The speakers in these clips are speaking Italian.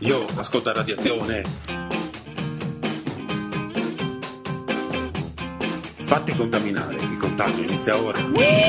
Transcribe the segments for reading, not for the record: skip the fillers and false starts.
Io ascolta Radiazione. Fatti contaminare, il contagio inizia ora.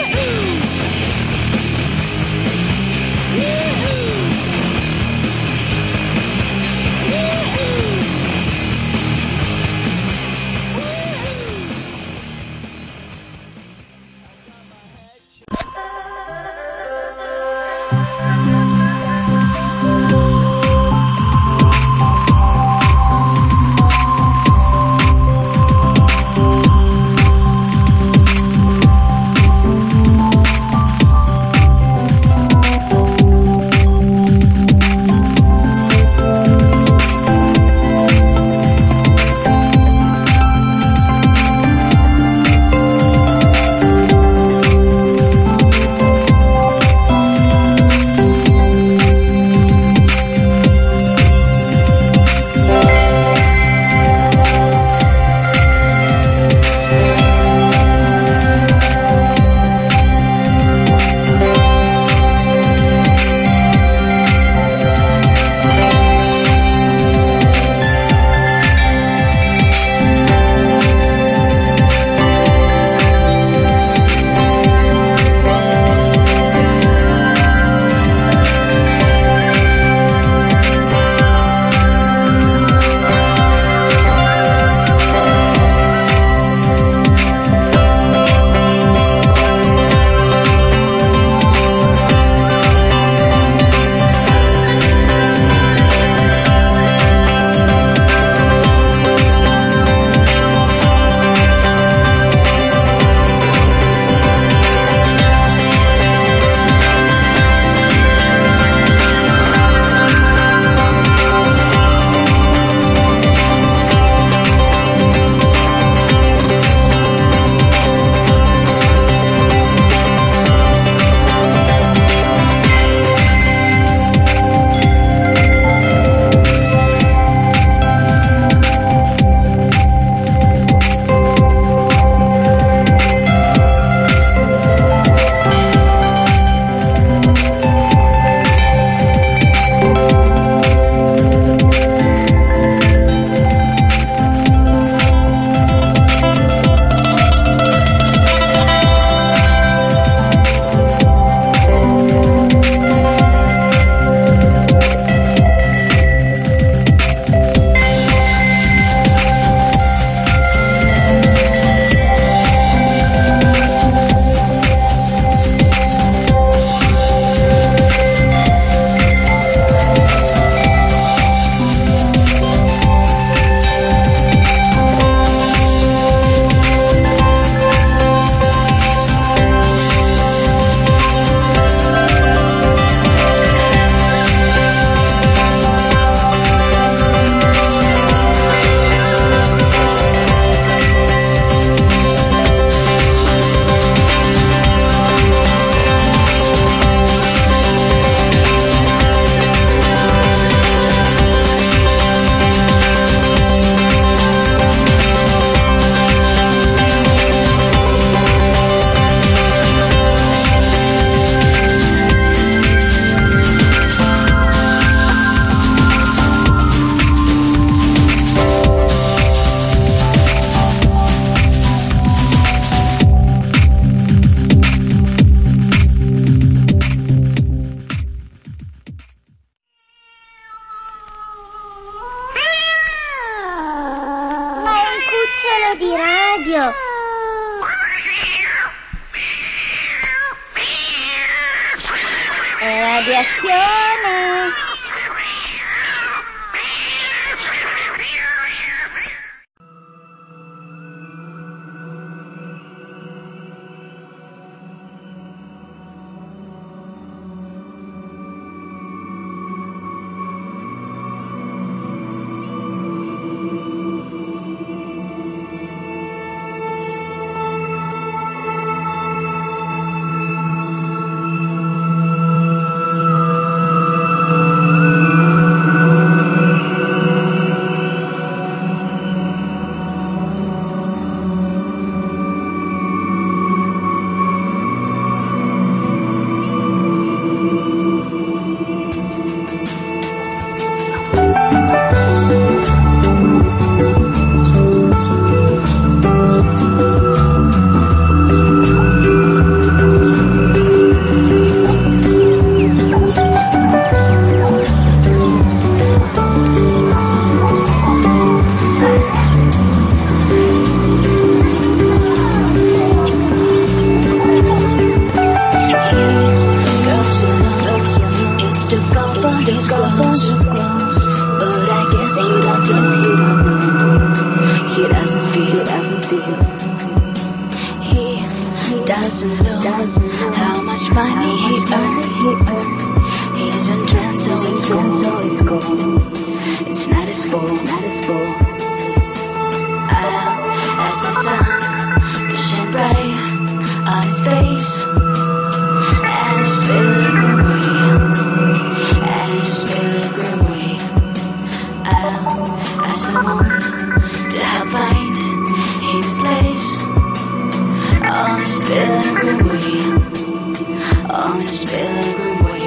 cucciolo di radio. È radiazione. he doesn't feel. He doesn't know how much money he earned. He's in trance, so it's gone. It's not his fault. As the sun to shine bright on his face, and his pilgrim way, I'll ask someone to help find his place on his pilgrim way, on his pilgrim way.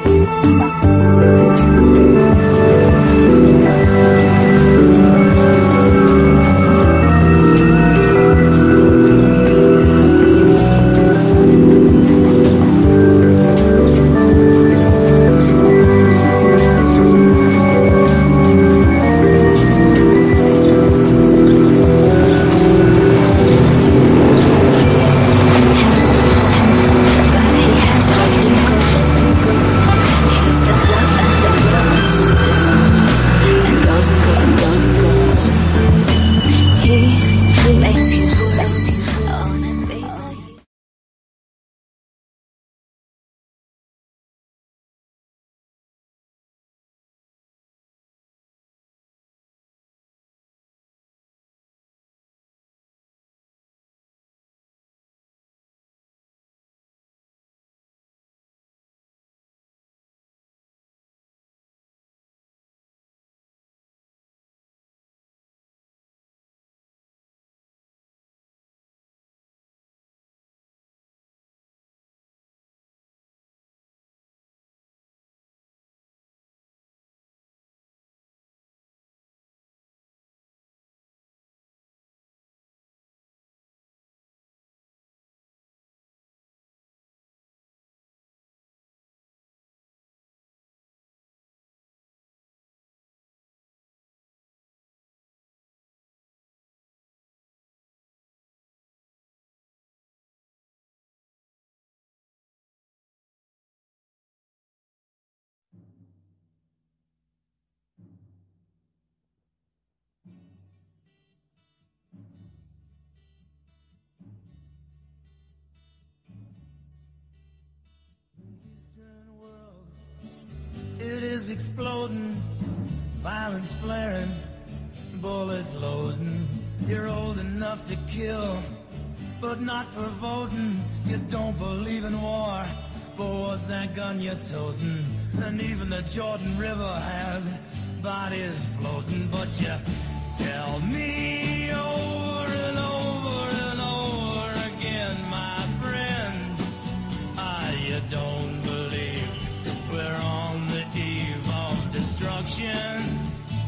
It is exploding, violence flaring, bullets loading. You're old enough to kill, but not for voting. You don't believe in war, but what's that gun you're toting? And even the Jordan River has bodies floating. But you tell me over and over and over again, my friend, you don't believe we're on the eve of destruction.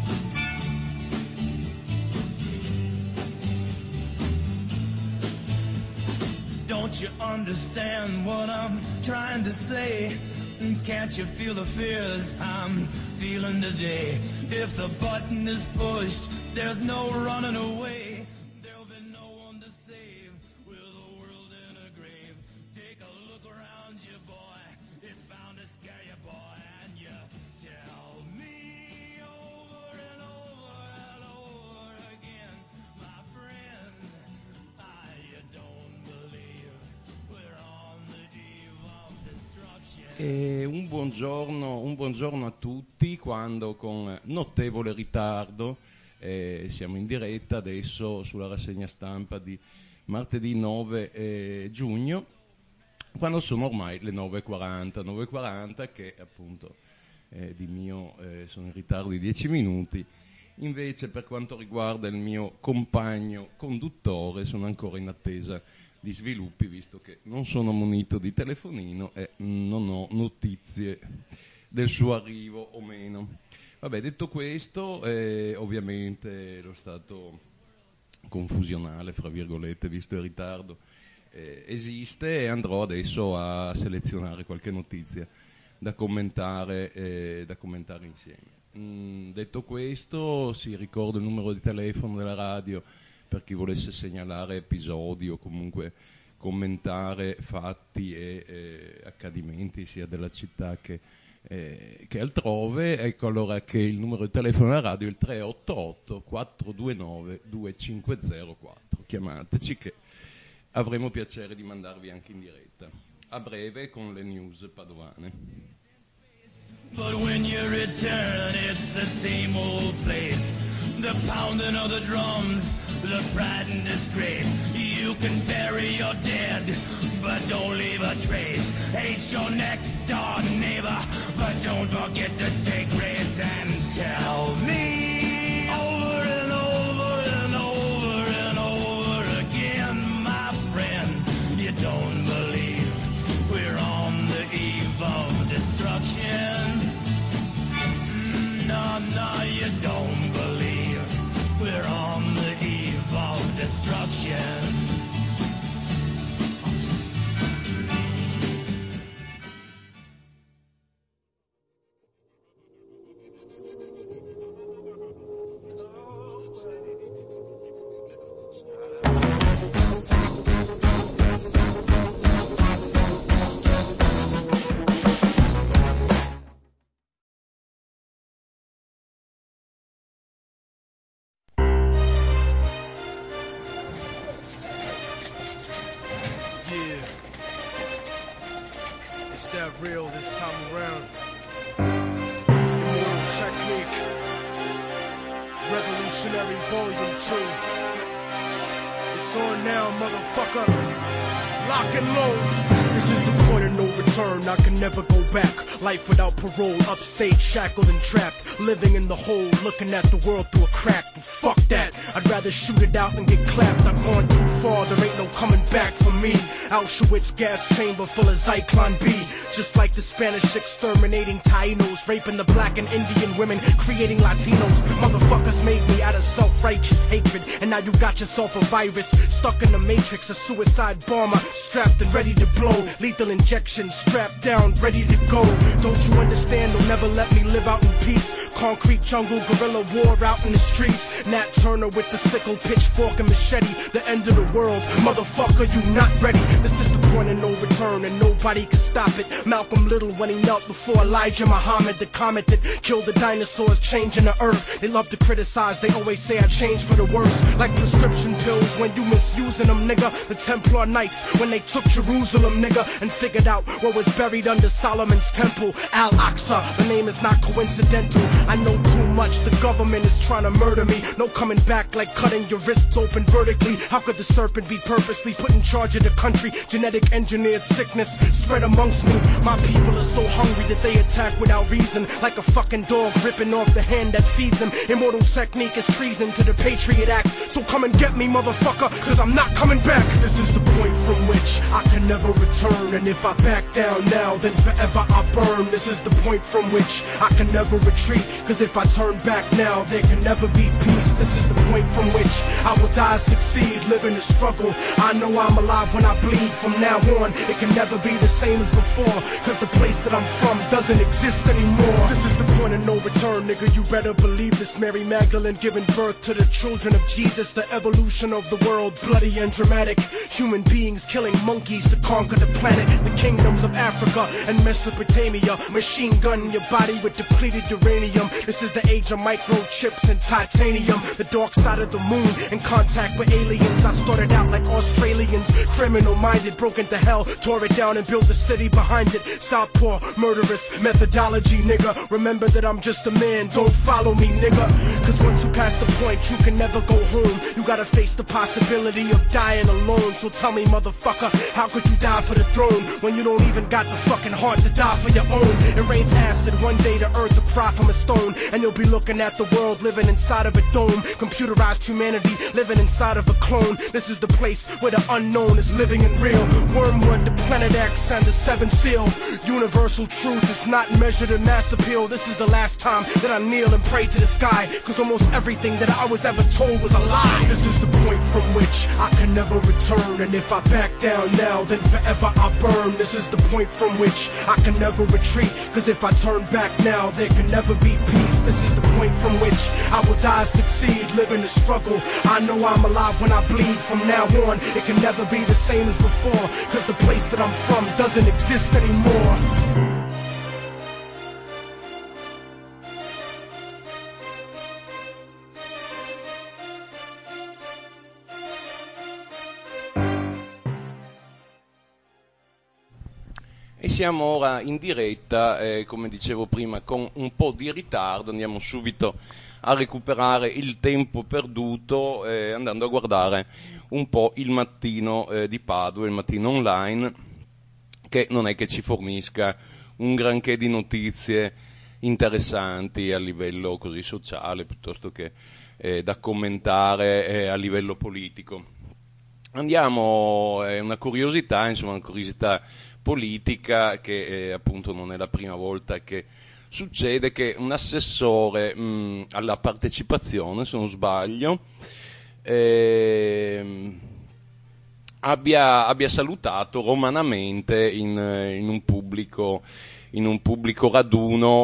Don't you understand what I'm trying to say? Can't you feel the fears I'm feeling today? If the button is pushed, there's no running away. There'll be no one to save with the world in a grave. Take a look around you, boy. It's bound to scare you, boy. And you tell me over and over and over again, my friend, you don't believe we're on the eve of destruction. Un buongiorno a tutti, quando con notevole ritardo siamo in diretta adesso sulla rassegna stampa di martedì 9 giugno, quando sono ormai le 9:40 che appunto di mio sono in ritardo di 10 minuti. Invece per quanto riguarda il mio compagno conduttore sono ancora in attesa di sviluppi, visto che non sono munito di telefonino e non ho notizie del suo arrivo o meno. Vabbè, detto questo, ovviamente lo stato confusionale, fra virgolette, visto il ritardo, esiste, e andrò adesso a selezionare qualche notizia da commentare insieme. Detto questo, ricordo il numero di telefono della radio per chi volesse segnalare episodi o comunque commentare fatti e accadimenti sia della città che che altrove. Ecco allora che il numero di telefono alla radio è il 388 429 2504. Chiamateci che avremo piacere di mandarvi anche in diretta a breve con le news padovane. But when you return, it's the same old place. The pounding of the drums, the pride and disgrace. You can bury your dead, but don't leave a trace. Hate your next door neighbor, but don't forget to say grace and tell me over and over and over and over again, my friend, you don't believe we're on the eve of destruction. No, you don't believe we're on the eve of destruction. Real this time around. Immortal Technique, Revolutionary Volume 2. It's on now, motherfucker. Lock and load. This is the point of no return, I can never go back. Life without parole, upstate, shackled and trapped. Living in the hole, looking at the world through a crack. But fuck that, I'd rather shoot it out and get clapped. I've gone too far, there ain't no coming back for me. Auschwitz gas chamber full of Zyklon B. Just like the Spanish exterminating Tainos, raping the black and Indian women, creating Latinos. Motherfuckers made me out of self-righteous hatred, and now you got yourself a virus, stuck in the matrix, a suicide bomber, strapped and ready to blow. Lethal injection, strapped down, ready to go. Don't you understand? They'll never let me live out in peace. Concrete jungle, guerrilla war out in the streets. Nat Turner with the sickle, pitchfork and machete. The end of the world, motherfucker, you not ready. This is the point of no return, and nobody can stop it. Malcolm Little when he knelt before Elijah Muhammad, the comet that killed the dinosaurs, changing the earth. They love to criticize, they always say I changed for the worse. Like prescription pills when you misusing them, nigga. The Templar Knights when they took Jerusalem, nigga, and figured out what was buried under Solomon's temple, Al-Aqsa. The name is not coincidental. I know too much, the government is trying to murder me. No coming back like cutting your wrists open vertically. How could the serpent be purposely put in charge of the country? Genetic engineered sickness spread amongst me. My people are so hungry that they attack without reason, like a fucking dog ripping off the hand that feeds them. Immortal Technique is treason to the Patriot Act. So come and get me, motherfucker, cause I'm not coming back. This is the point from which I can never return, and if I back down now, then forever I burn. This is the point from which I can never retreat, cause if I turn back now, there can never be peace. This is the point from which I will die, succeed, live in the struggle. I know I'm alive when I bleed. From now on, it can never be the same as before, cause the place that I'm from doesn't exist anymore. This is the point of no return, nigga, you better believe this. Mary Magdalene giving birth to the children of Jesus. The evolution of the world, bloody and dramatic. Human beings killing monkeys to conquer the planet. The kingdoms of Africa and Mesopotamia. Machine gun your body with depleted uranium. This is the age of microchips and titanium. The dark side of the moon, in contact with aliens. I started out like Australians, criminal minded, broke into hell, tore it down and built a city behind it. Southpaw, murderous methodology, nigga. Remember that I'm just a man, don't follow me, nigga. Cause once you pass the point, you can never go home. You gotta face the possibility of dying alone. So tell me, motherfucker, how could you die for the throne when you don't even got the fucking heart to die for your own? It rains acid, one day the earth will cry from a stone, and you'll be looking at the world living inside of a dome. Computerized humanity living inside of a clone. This is the place where the unknown is living and real. Wormwood, the Planet X, and the Seventh Seal. Universal truth is not measured in mass appeal. This is the last time that I kneel and pray to the sky, cause almost everything that I was ever told was a lie. This is the point from which I can never return, and if I back down now, then forever I burn. This is the point from which I can never retreat, cause if I turn back now, there can never be peace. This is the point from which I will die, succeed, live in the struggle. I know I'm alive when I bleed. From now on, it can never be the same as before, cause the place that I'm from doesn't exist anymore. E siamo ora in diretta, come dicevo prima, con un po' di ritardo. Andiamo subito a recuperare il tempo perduto andando a guardare un po' il Mattino di Padova, il Mattino online, che non è che ci fornisca un granché di notizie interessanti a livello così sociale, piuttosto che da commentare a livello politico. Andiamo, è una curiosità, insomma, una curiosità politica che appunto non è la prima volta che succede, che un assessore alla partecipazione, se non sbaglio, abbia salutato romanamente in un pubblico raduno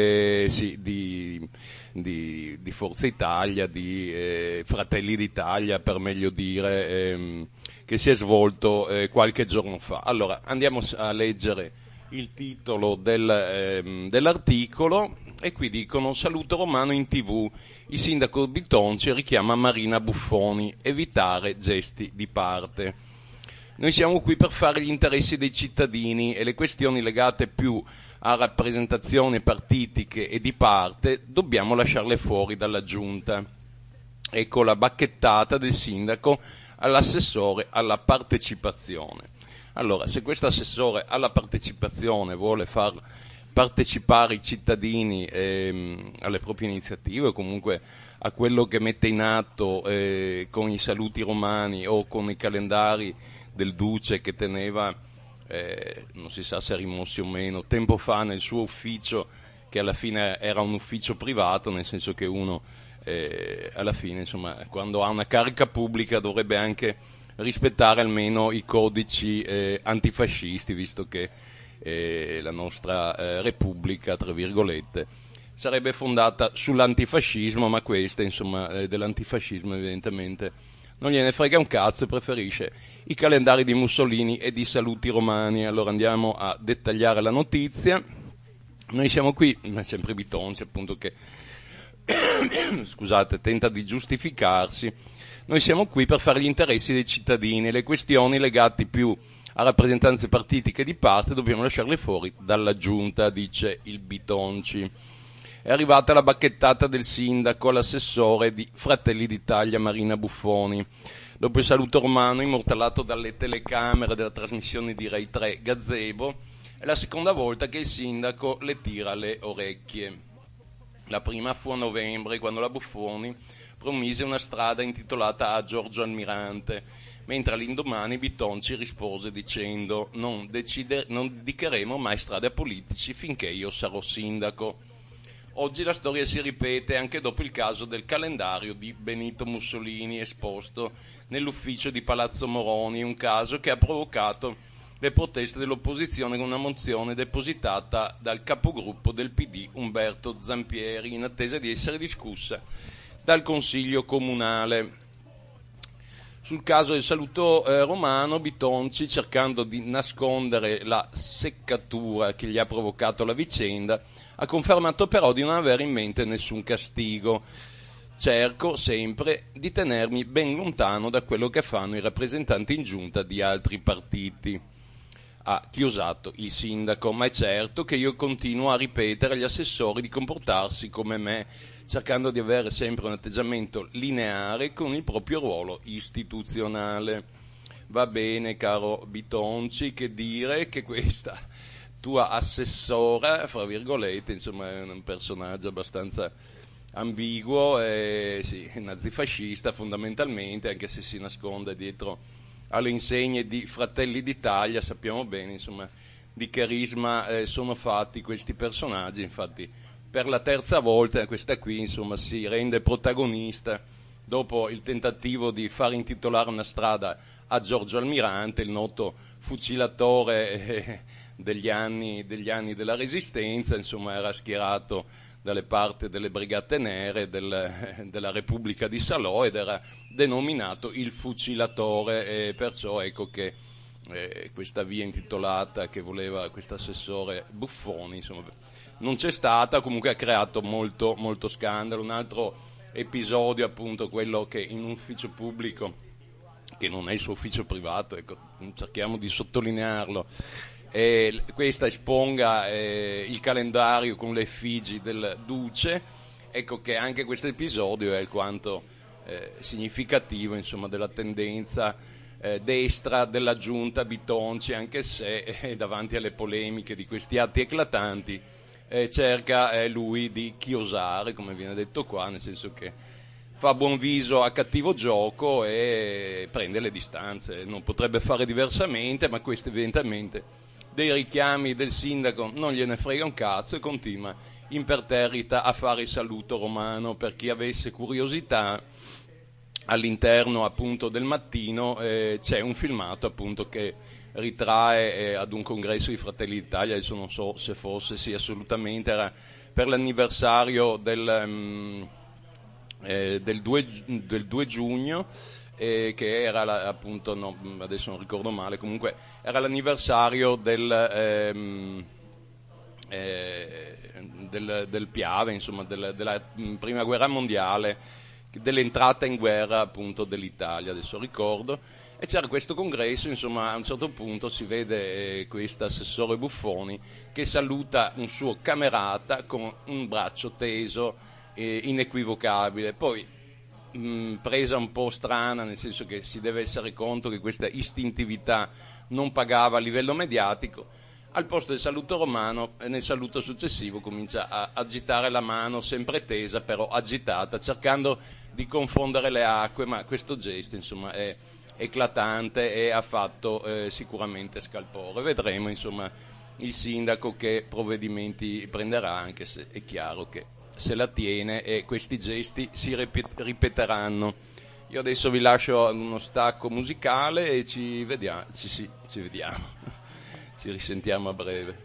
di Forza Italia, di Fratelli d'Italia per meglio dire, che si è svolto qualche giorno fa. Allora andiamo a leggere il titolo dell'articolo, e qui dicono: saluto romano in TV, il sindaco Bitonci richiama Marina Buffoni, evitare gesti di parte. Noi siamo qui per fare gli interessi dei cittadini e le questioni legate più a rappresentazioni partitiche e di parte dobbiamo lasciarle fuori dalla giunta. Ecco la bacchettata del sindaco all'assessore alla partecipazione. Allora, se questo assessore alla partecipazione vuole far partecipare i cittadini alle proprie iniziative, o comunque a quello che mette in atto con i saluti romani o con i calendari del Duce che teneva, non si sa se è rimossi o meno, tempo fa nel suo ufficio, che alla fine era un ufficio privato, nel senso che uno alla fine, insomma, quando ha una carica pubblica dovrebbe anche rispettare almeno i codici antifascisti, visto che la nostra Repubblica, tra virgolette, sarebbe fondata sull'antifascismo, ma questa, insomma, dell'antifascismo evidentemente non gliene frega un cazzo e preferisce i calendari di Mussolini e di saluti romani. Allora andiamo a dettagliare la notizia. Noi siamo qui, sempre Bitonci appunto che scusate, tenta di giustificarsi. Noi siamo qui per fare gli interessi dei cittadini, le questioni legate più a rappresentanze partitiche di parte dobbiamo lasciarle fuori dalla giunta, dice il Bitonci. È arrivata la bacchettata del sindaco all'assessore di Fratelli d'Italia Marina Buffoni. Dopo il saluto romano immortalato dalle telecamere della trasmissione di Rai 3 Gazebo, è la seconda volta che il sindaco le tira le orecchie. La prima fu a novembre, quando la Buffoni promise una strada intitolata a Giorgio Almirante, mentre all'indomani Bitonci rispose dicendo: non dedicheremo mai strade a politici finché io sarò sindaco. Oggi la storia si ripete anche dopo il caso del calendario di Benito Mussolini esposto nell'ufficio di Palazzo Moroni, un caso che ha provocato le proteste dell'opposizione con una mozione depositata dal capogruppo del PD Umberto Zampieri, in attesa di essere discussa dal Consiglio Comunale. Sul caso del saluto romano, Bitonci, cercando di nascondere la seccatura che gli ha provocato la vicenda, ha confermato però di non avere in mente nessun castigo. Cerco sempre di tenermi ben lontano da quello che fanno i rappresentanti in giunta di altri partiti, ha chiosato il sindaco, ma è certo che io continuo a ripetere agli assessori di comportarsi come me, cercando di avere sempre un atteggiamento lineare con il proprio ruolo istituzionale. Va bene, caro Bitonci, che dire che questa tua assessora, fra virgolette, insomma, è un personaggio abbastanza ambiguo, sì, nazifascista fondamentalmente, anche se si nasconde dietro alle insegne di Fratelli d'Italia. Sappiamo bene, insomma, di che risma sono fatti questi personaggi. Infatti per la terza volta questa qui, insomma, si rende protagonista dopo il tentativo di far intitolare una strada a Giorgio Almirante, il noto fucilatore degli anni della Resistenza, insomma era schierato dalle parti delle Brigate Nere della Repubblica di Salò ed era denominato il fucilatore, e perciò ecco che questa via intitolata che voleva questo assessore Buffoni, insomma, non c'è stata, comunque ha creato molto, molto scandalo. Un altro episodio, appunto, quello che in un ufficio pubblico, che non è il suo ufficio privato, ecco, cerchiamo di sottolinearlo, questa esponga il calendario con le effigi del Duce. Ecco che anche questo episodio è alquanto significativo, insomma, della tendenza destra della giunta Bitonci, anche se davanti alle polemiche di questi atti eclatanti cerca lui di chiosare, come viene detto qua, nel senso che fa buon viso a cattivo gioco e prende le distanze. Non potrebbe fare diversamente, ma questi evidentemente dei richiami del sindaco non gliene frega un cazzo e continua imperterrita a fare il saluto romano. Per chi avesse curiosità, all'interno appunto del Mattino c'è un filmato appunto che ritrae ad un congresso di Fratelli d'Italia, adesso non so se fosse, sì, assolutamente, era per l'anniversario del 2 giugno, che era appunto, no, adesso non ricordo male, comunque era l'anniversario del Piave, insomma, della prima guerra mondiale, dell'entrata in guerra appunto dell'Italia, adesso ricordo. E c'era questo congresso, insomma, a un certo punto si vede questo assessore Buffoni che saluta un suo camerata con un braccio teso, inequivocabile. Poi presa un po' strana, nel senso che si deve essere conto che questa istintività non pagava a livello mediatico, al posto del saluto romano, nel saluto successivo comincia a agitare la mano, sempre tesa però agitata, cercando di confondere le acque, ma questo gesto, insomma, è eclatante e ha fatto sicuramente scalpore. Vedremo, insomma, il sindaco che provvedimenti prenderà, anche se è chiaro che se la tiene e questi gesti si ripeteranno. Io adesso vi lascio uno stacco musicale e ci vediamo, ci vediamo, ci risentiamo a breve.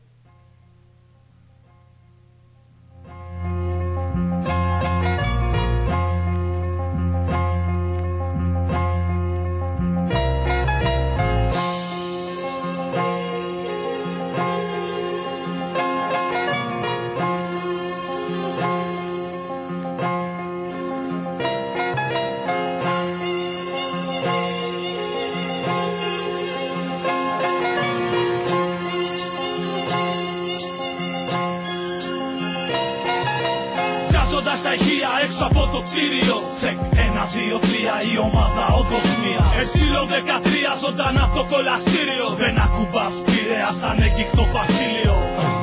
Έξω από το κτίριο, τσεκ, 1, 2, 3, η ομάδα όντως μία. Εσύλο 13, ζωντανά από το κολαστήριο. Δεν ακουμπάς Πειραιά, στα ανέγκυχτο βασίλειο.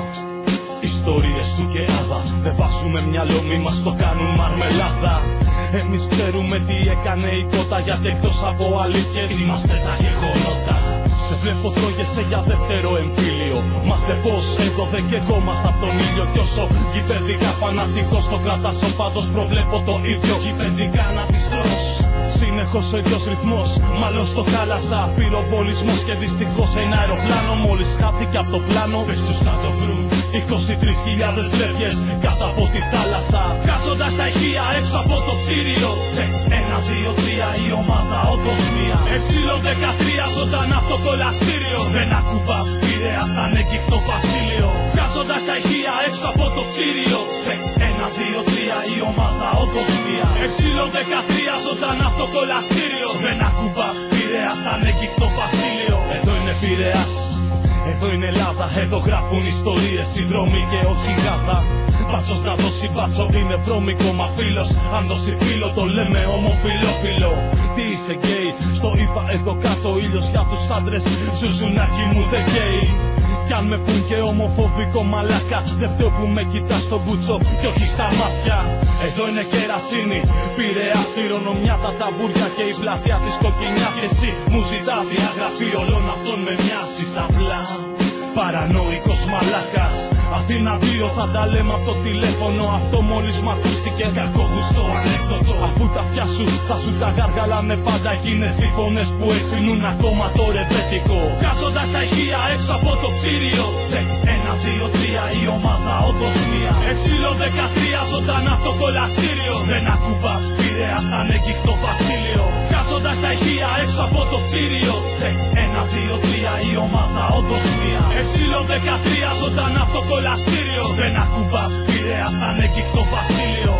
Ιστορίες του και άδα, δεν βάζουμε μυαλό, μη μας το κάνουν μαρμελάδα. Εμείς ξέρουμε τι έκανε η κότα, γιατί εκτός από αλήθειες είμαστε τα γεγονότα. Σε βλέπω τρώγεσαι για δεύτερο εμφύλιο. Μάθε πως εδώ δεν καιγόμαστε απ' τον ήλιο. Κι όσο γηπαιδικά φανατικός το κρατάς, ο πάντως προβλέπω το ίδιο. Γηπαιδικά να τις τρως, συνεχώς ο ίδιος ρυθμός. Μάλλον στο χάλασα, πυροβολισμός και δυστυχώς ένα αεροπλάνο μόλις χάθηκε από το πλάνο. Πες τους να το βρουν 23.000 λεύγες κάτω από τη θάλασσα. Βγάζοντας τα ηχεία έξω από το κτίριο. Τσεκ, 1, 2, 3, η ομάδα όντως μία. Εσύλο 13, ζωντανά από το κολαστήριο. Δεν ακουμπάς Πειραιά, στα ανέγκυχτο βασίλειο. Βγάζοντας τα ηχεία έξω από το κτίριο. Τσεκ, 1, 2, 3, η ομάδα όντως μία. Εσύλο 13, ζωντανά από το κολαστήριο. Δεν ακουμπάς Πειραιά, στα ανέγκυχτο βασίλειο. Εδώ είναι Πειραιάς, εδώ είναι Ελλάδα, εδώ γράφουν ιστορίες οι δρόμοι και όχι γάδα. Μπάτσος να δώσει μπάτσο είναι βρώμικο, μα φίλος αν δώσει φίλο το λέμε ομοφιλόφιλο. Τι είσαι γκέι, στο είπα εδώ κάτω, ήλιος για τους άντρες, ζουζουνάκι μου δεν γκέι. Κι αν με πουν και ομοφοβικό μαλάκα, δεν φταίω που με κοιτάς στον μπούτσο και όχι στα μάτια. Εδώ είναι κερατσίνη, Πειραιάς, χειρονομιά, τα ταμπούρια και η πλατεία της κοκκινιάς. Και εσύ μου ζητάς διαγραφή όλων αυτών, με μοιάζεις απλά παρανοϊκός μαλάκας. Αθήνα 2 θα τα λέμε από το τηλέφωνο. Αυτό μόλις μ' ακούστηκε κακό γουστό ανέκδοτο. Αφού τα αυτιά σου θα σου τα γαργαλάνε πάντα εκείνες οι φωνές που εξυνούν ακόμα το ρεπέτικο. Βγάζοντας τα ηχεία έξω από το κτίριο. Τσεκ, 1, 2, 3, η ομάδα όντως μία. Εσύλο 13, ζωντανά από το κολαστήριο. Δεν ακουμπάς Πειραιά, στα ανέγκυχτο βασίλειο. Βγάζοντας τα ηχεία έξω από το κτίριο. Τσεκ, 1, 2, 3, η ομάδα όντως μία. Εσύλο 13, ζωντανά από το κολαστήριο. Δεν ακουμπάς Πειραιά, στα ανέγκυχτο βασίλειο.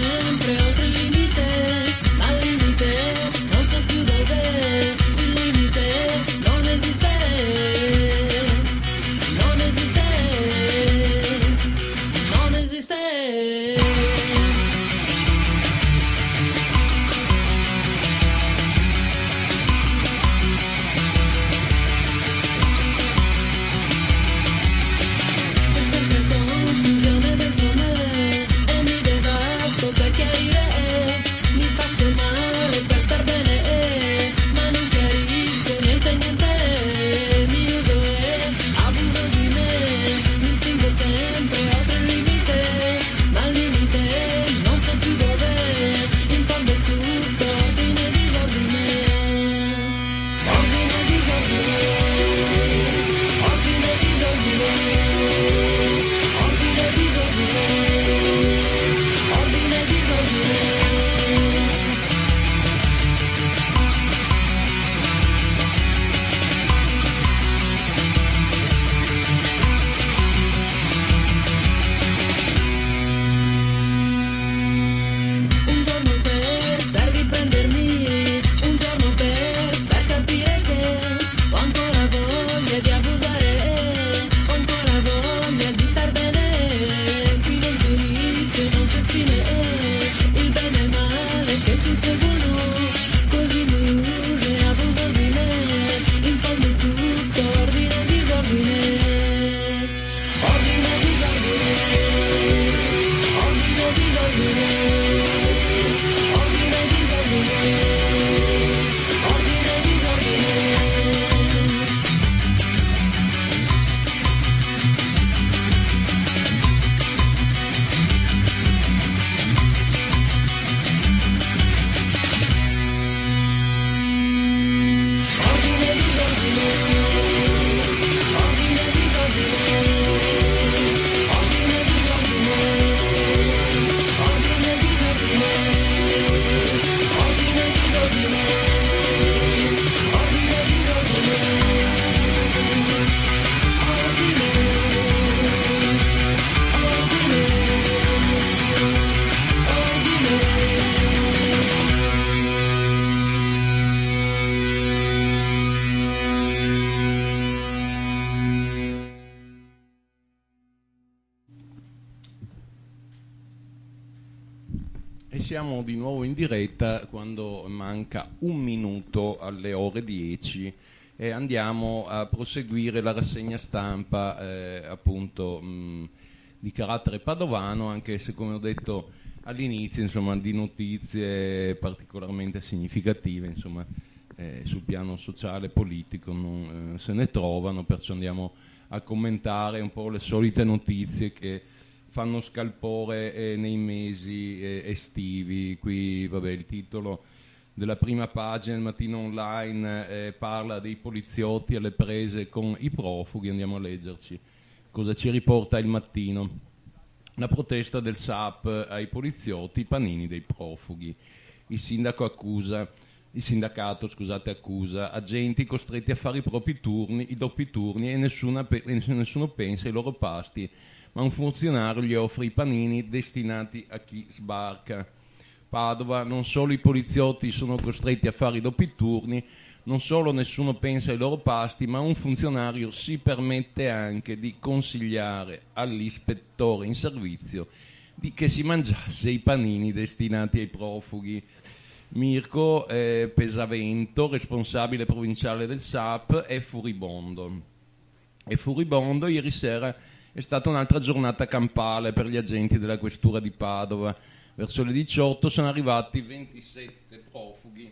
sempre oltre il limite, ma il limite non so più dov'è, il limite non esiste, non esiste, non esiste. C'è sempre confusione dentro me e mi devasto per chiarire, mi faccio male per star bene, ma non chiarisco niente, mi uso e abuso di me, mi spingo sempre oltre il limite, ma il limite non so più dov'è, in fondo è tutto ordine e disordine, ordine e disordine, ordine e disordine, ordine e disordine, ordine e disordine. Un giorno per riprendermi, un giorno per capire che ho ancora voglia di abusare, ho ancora voglia di star bene, qui non c'è inizio, non c'è fine, il bene e il male che si inseguono, così mi uso e abuso di me, in fondo è tutto ordine e disordine, ordine e disordine, ordine e disordine, ordine e disordine, ordine e disordine. Ordine e disordine, ordine e disordine, ordine e disordine, ordine e disordine, ordine e disordine, ordine e disordine, E siamo di nuovo in diretta quando manca un minuto alle ore 10 e andiamo a proseguire la rassegna stampa appunto di carattere padovano, anche se, come ho detto all'inizio, insomma, di notizie particolarmente significative, insomma, sul piano sociale e politico non se ne trovano, perciò andiamo a commentare un po' le solite notizie che fanno scalpore nei mesi estivi. Qui, vabbè, il titolo della prima pagina del Mattino Online parla dei poliziotti alle prese con i profughi. Andiamo a leggerci cosa ci riporta il Mattino. La protesta del SAP ai poliziotti, i panini dei profughi. Il sindacato accusa agenti costretti a fare i propri turni, i doppi turni, e nessuno pensa ai loro pasti, ma un funzionario gli offre i panini destinati a chi sbarca. Padova: non solo i poliziotti sono costretti a fare i doppi turni, non solo nessuno pensa ai loro pasti, ma un funzionario si permette anche di consigliare all'ispettore in servizio che si mangiasse i panini destinati ai profughi. Mirko Pesavento, responsabile provinciale del SAP, è furibondo. Ieri sera è stata un'altra giornata campale per gli agenti della questura di Padova. Verso le 18 sono arrivati 27 profughi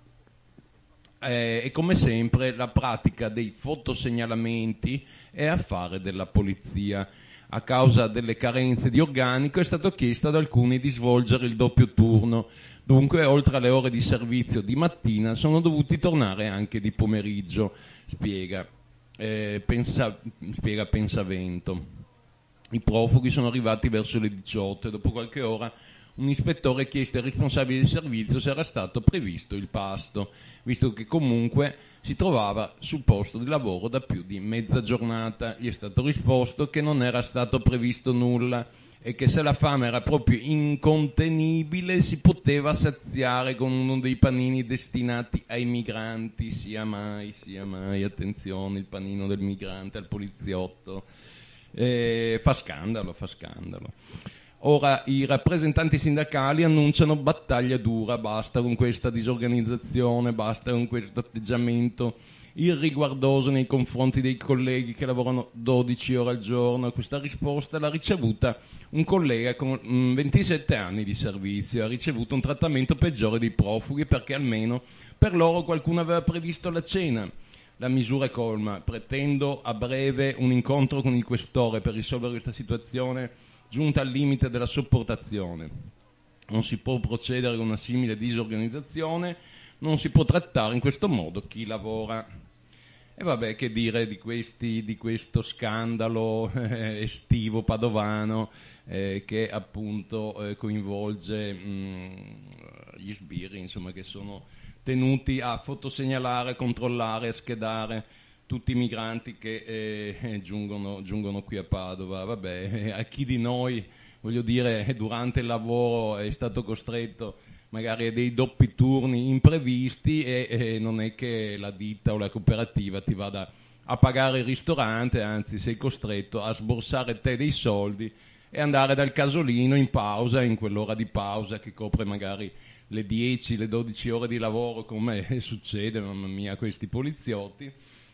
e, come sempre, la pratica dei fotosegnalamenti è affare della polizia. A causa delle carenze di organico è stato chiesto ad alcuni di svolgere il doppio turno. Dunque, oltre alle ore di servizio di mattina, sono dovuti tornare anche di pomeriggio, spiega Pensavento. I profughi sono arrivati verso le 18 e dopo qualche ora un ispettore ha chiesto ai responsabili del servizio se era stato previsto il pasto, visto che comunque si trovava sul posto di lavoro da più di mezza giornata. Gli è stato risposto che non era stato previsto nulla e che se la fame era proprio incontenibile si poteva saziare con uno dei panini destinati ai migranti, sia mai, attenzione, il panino del migrante al poliziotto, fa scandalo. Ora i rappresentanti sindacali annunciano battaglia dura, basta con questa disorganizzazione, basta con questo atteggiamento irriguardoso nei confronti dei colleghi che lavorano 12 ore al giorno. Questa risposta l'ha ricevuta un collega con 27 anni di servizio, ha ricevuto un trattamento peggiore dei profughi perché almeno per loro qualcuno aveva previsto la cena. La misura è colma, pretendo a breve un incontro con il questore per risolvere questa situazione giunta al limite della sopportazione. Non si può procedere con una simile disorganizzazione, non si può trattare in questo modo chi lavora. E vabbè, che dire di questo scandalo estivo padovano che appunto coinvolge gli sbirri, insomma, che sono tenuti a fotosegnalare, controllare, schedare tutti i migranti che giungono qui a Padova. Vabbè, a chi di noi, voglio dire, durante il lavoro è stato costretto magari a dei doppi turni imprevisti e non è che la ditta o la cooperativa ti vada a pagare il ristorante, anzi sei costretto a sborsare te dei soldi e andare dal casolino in pausa, in quell'ora di pausa che copre magari le 10, le 12 ore di lavoro, come succede, mamma mia, a questi poliziotti.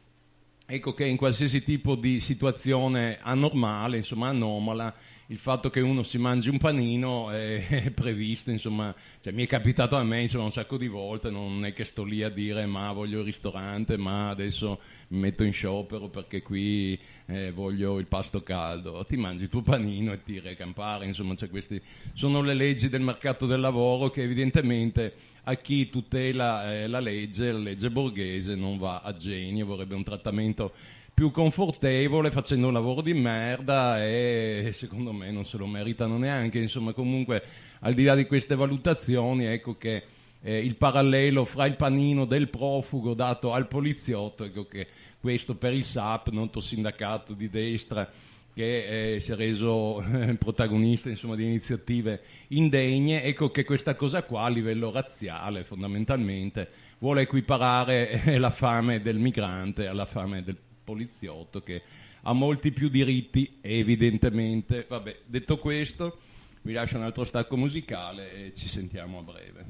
Ecco che in qualsiasi tipo di situazione anormale, insomma anomala, il fatto che uno si mangi un panino è previsto, insomma, cioè, mi è capitato a me, insomma, un sacco di volte, non è che sto lì a dire ma voglio il ristorante, ma adesso mi metto in sciopero perché qui voglio il pasto caldo. Ti mangi il tuo panino e tiri a campare, insomma, cioè, queste sono le leggi del mercato del lavoro che evidentemente a chi tutela la legge borghese non va a genio, vorrebbe un trattamento più confortevole facendo un lavoro di merda e secondo me non se lo meritano neanche. Insomma, comunque al di là di queste valutazioni, ecco che il parallelo fra il panino del profugo dato al poliziotto, ecco che questo per il SAP, noto sindacato di destra che si è reso protagonista, insomma, di iniziative indegne, ecco che questa cosa qua a livello razziale fondamentalmente vuole equiparare la fame del migrante alla fame del poliziotto, che ha molti più diritti evidentemente. Vabbè, detto questo vi lascio un altro stacco musicale e ci sentiamo a breve.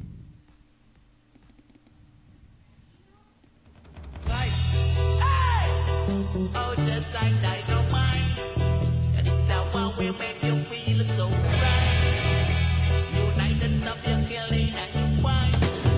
Oh, just like dynamite, and it's that one will make you feel so right. United, stop your killing and you whine.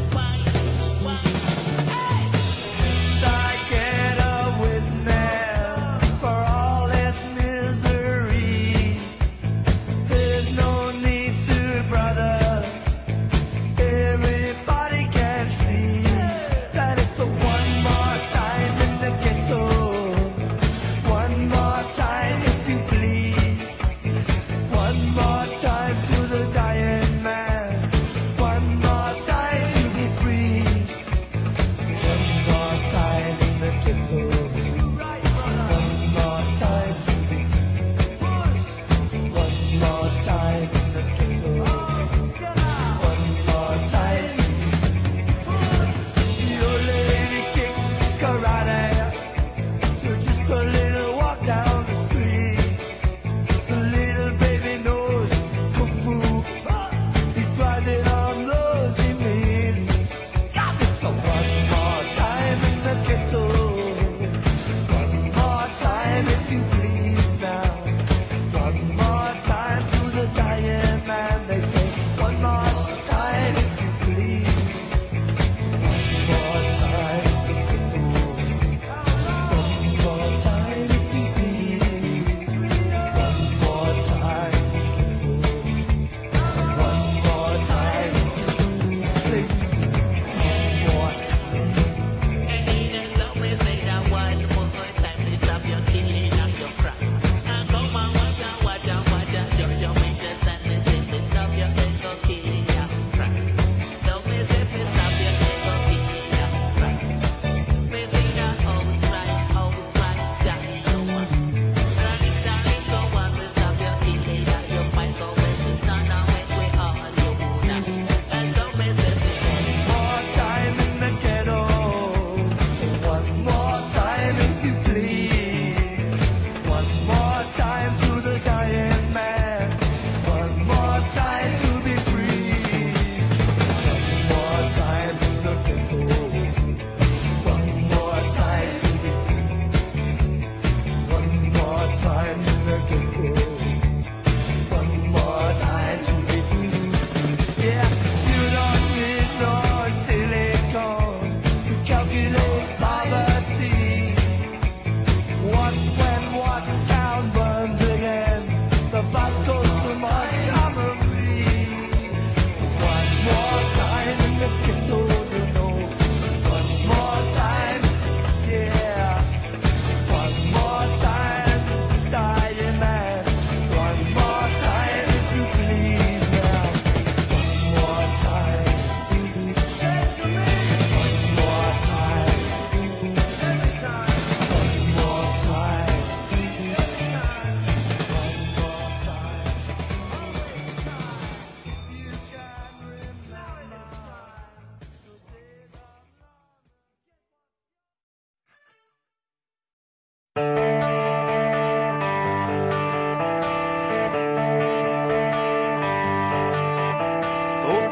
Hey! I get a witness for all its misery. There's no need to, brother. Everybody can see that it's a one more time in the ghetto. One more time if you please. One more time.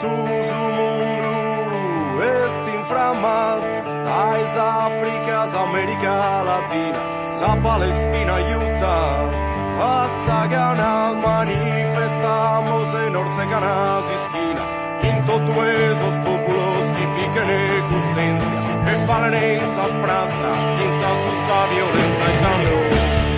tu su mundo este inframas dais Áfricas, América Latina, sa Palestina, Utah, a ganas manifestamos en Orseganas y esquina, en todos esos pueblos que pican en cusencia, que falan en esas plazas, que insan sus violencia y cambio.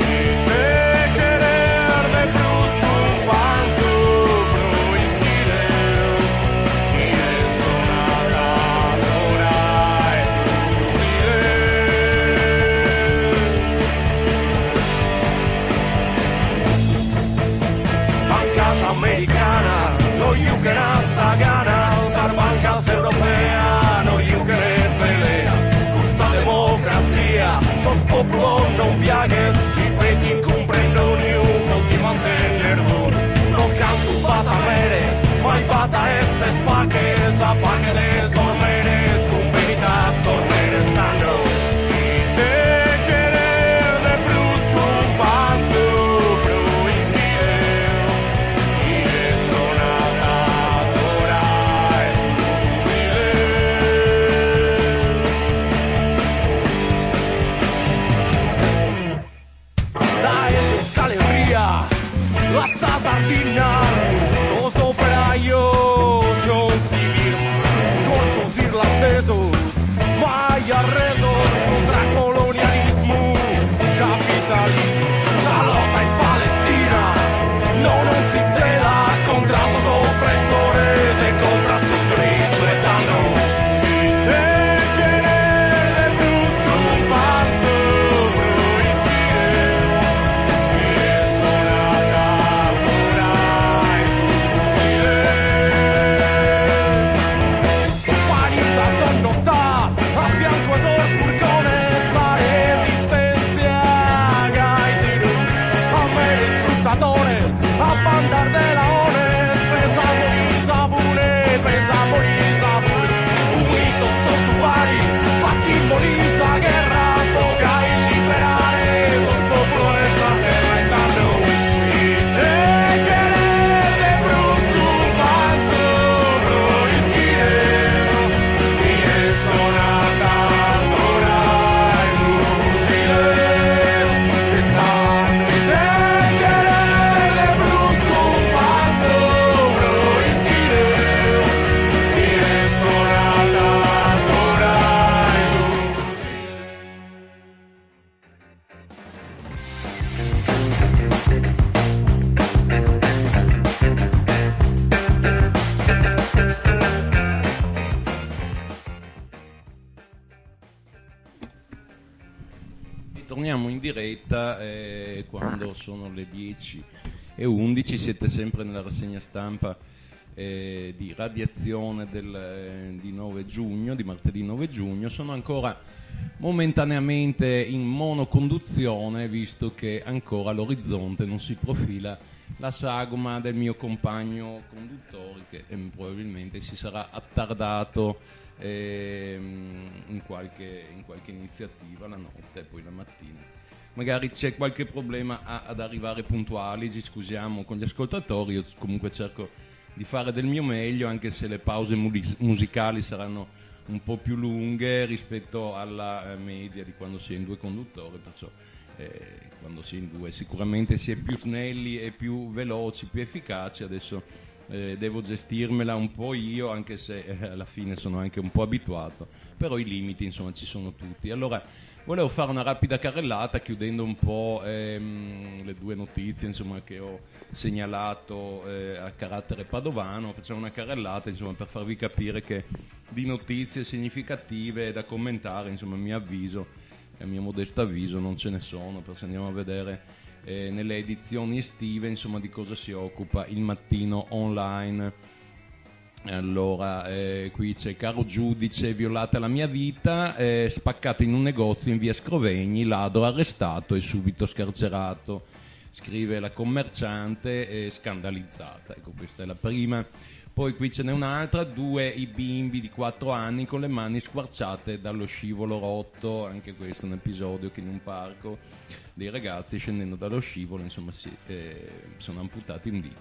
Americana, no you can gana, usar bancas europeas, no you can pelea, justa democracia, sos popolo non viaghe, ripeti incomprendo ni un po' di mantener duro, no canto bata meres, mai bata esse spaches, a pache de sormeres, con verità sormeres stanno. Hasta Sardina, sos operarios non si firman, corsos irlandesos, mai arresos contra colonialismo, capitalismo, salota en Palestina, no si ceda contra sus opresores y contra sus respetando. Torniamo in diretta quando sono le 10:11, siete sempre nella rassegna stampa di radiazione di 9 giugno, di martedì 9 giugno. Sono ancora momentaneamente in monoconduzione, visto che ancora all'orizzonte non si profila la sagoma del mio compagno conduttore, che probabilmente si sarà attardato in qualche iniziativa la notte e poi la mattina. Magari c'è qualche problema ad arrivare puntuali, ci scusiamo con gli ascoltatori. Io comunque cerco di fare del mio meglio, anche se le pause musicali saranno un po' più lunghe rispetto alla media di quando si è in due conduttori, perciò quando si è in due sicuramente si è più snelli e più veloci, più efficaci. Adesso devo gestirmela un po' io, anche se alla fine sono anche un po' abituato, però i limiti insomma ci sono tutti. Allora volevo fare una rapida carrellata chiudendo un po' le due notizie insomma che ho segnalato a carattere padovano. Facciamo una carrellata insomma per farvi capire che di notizie significative da commentare, insomma a mio avviso, a mio modesto avviso, non ce ne sono, perché andiamo a vedere nelle edizioni estive insomma di cosa si occupa il Mattino Online. Allora qui c'è: caro giudice, violata la mia vita, spaccato in un negozio in via Scrovegni, ladro arrestato e subito scarcerato, scrive la commerciante scandalizzata. Ecco, questa è la prima. Poi qui ce n'è un'altra: i bimbi di 4 anni con le mani squarciate dallo scivolo rotto. Anche questo è un episodio che in un parco dei ragazzi scendendo dallo scivolo insomma sono amputati un dito.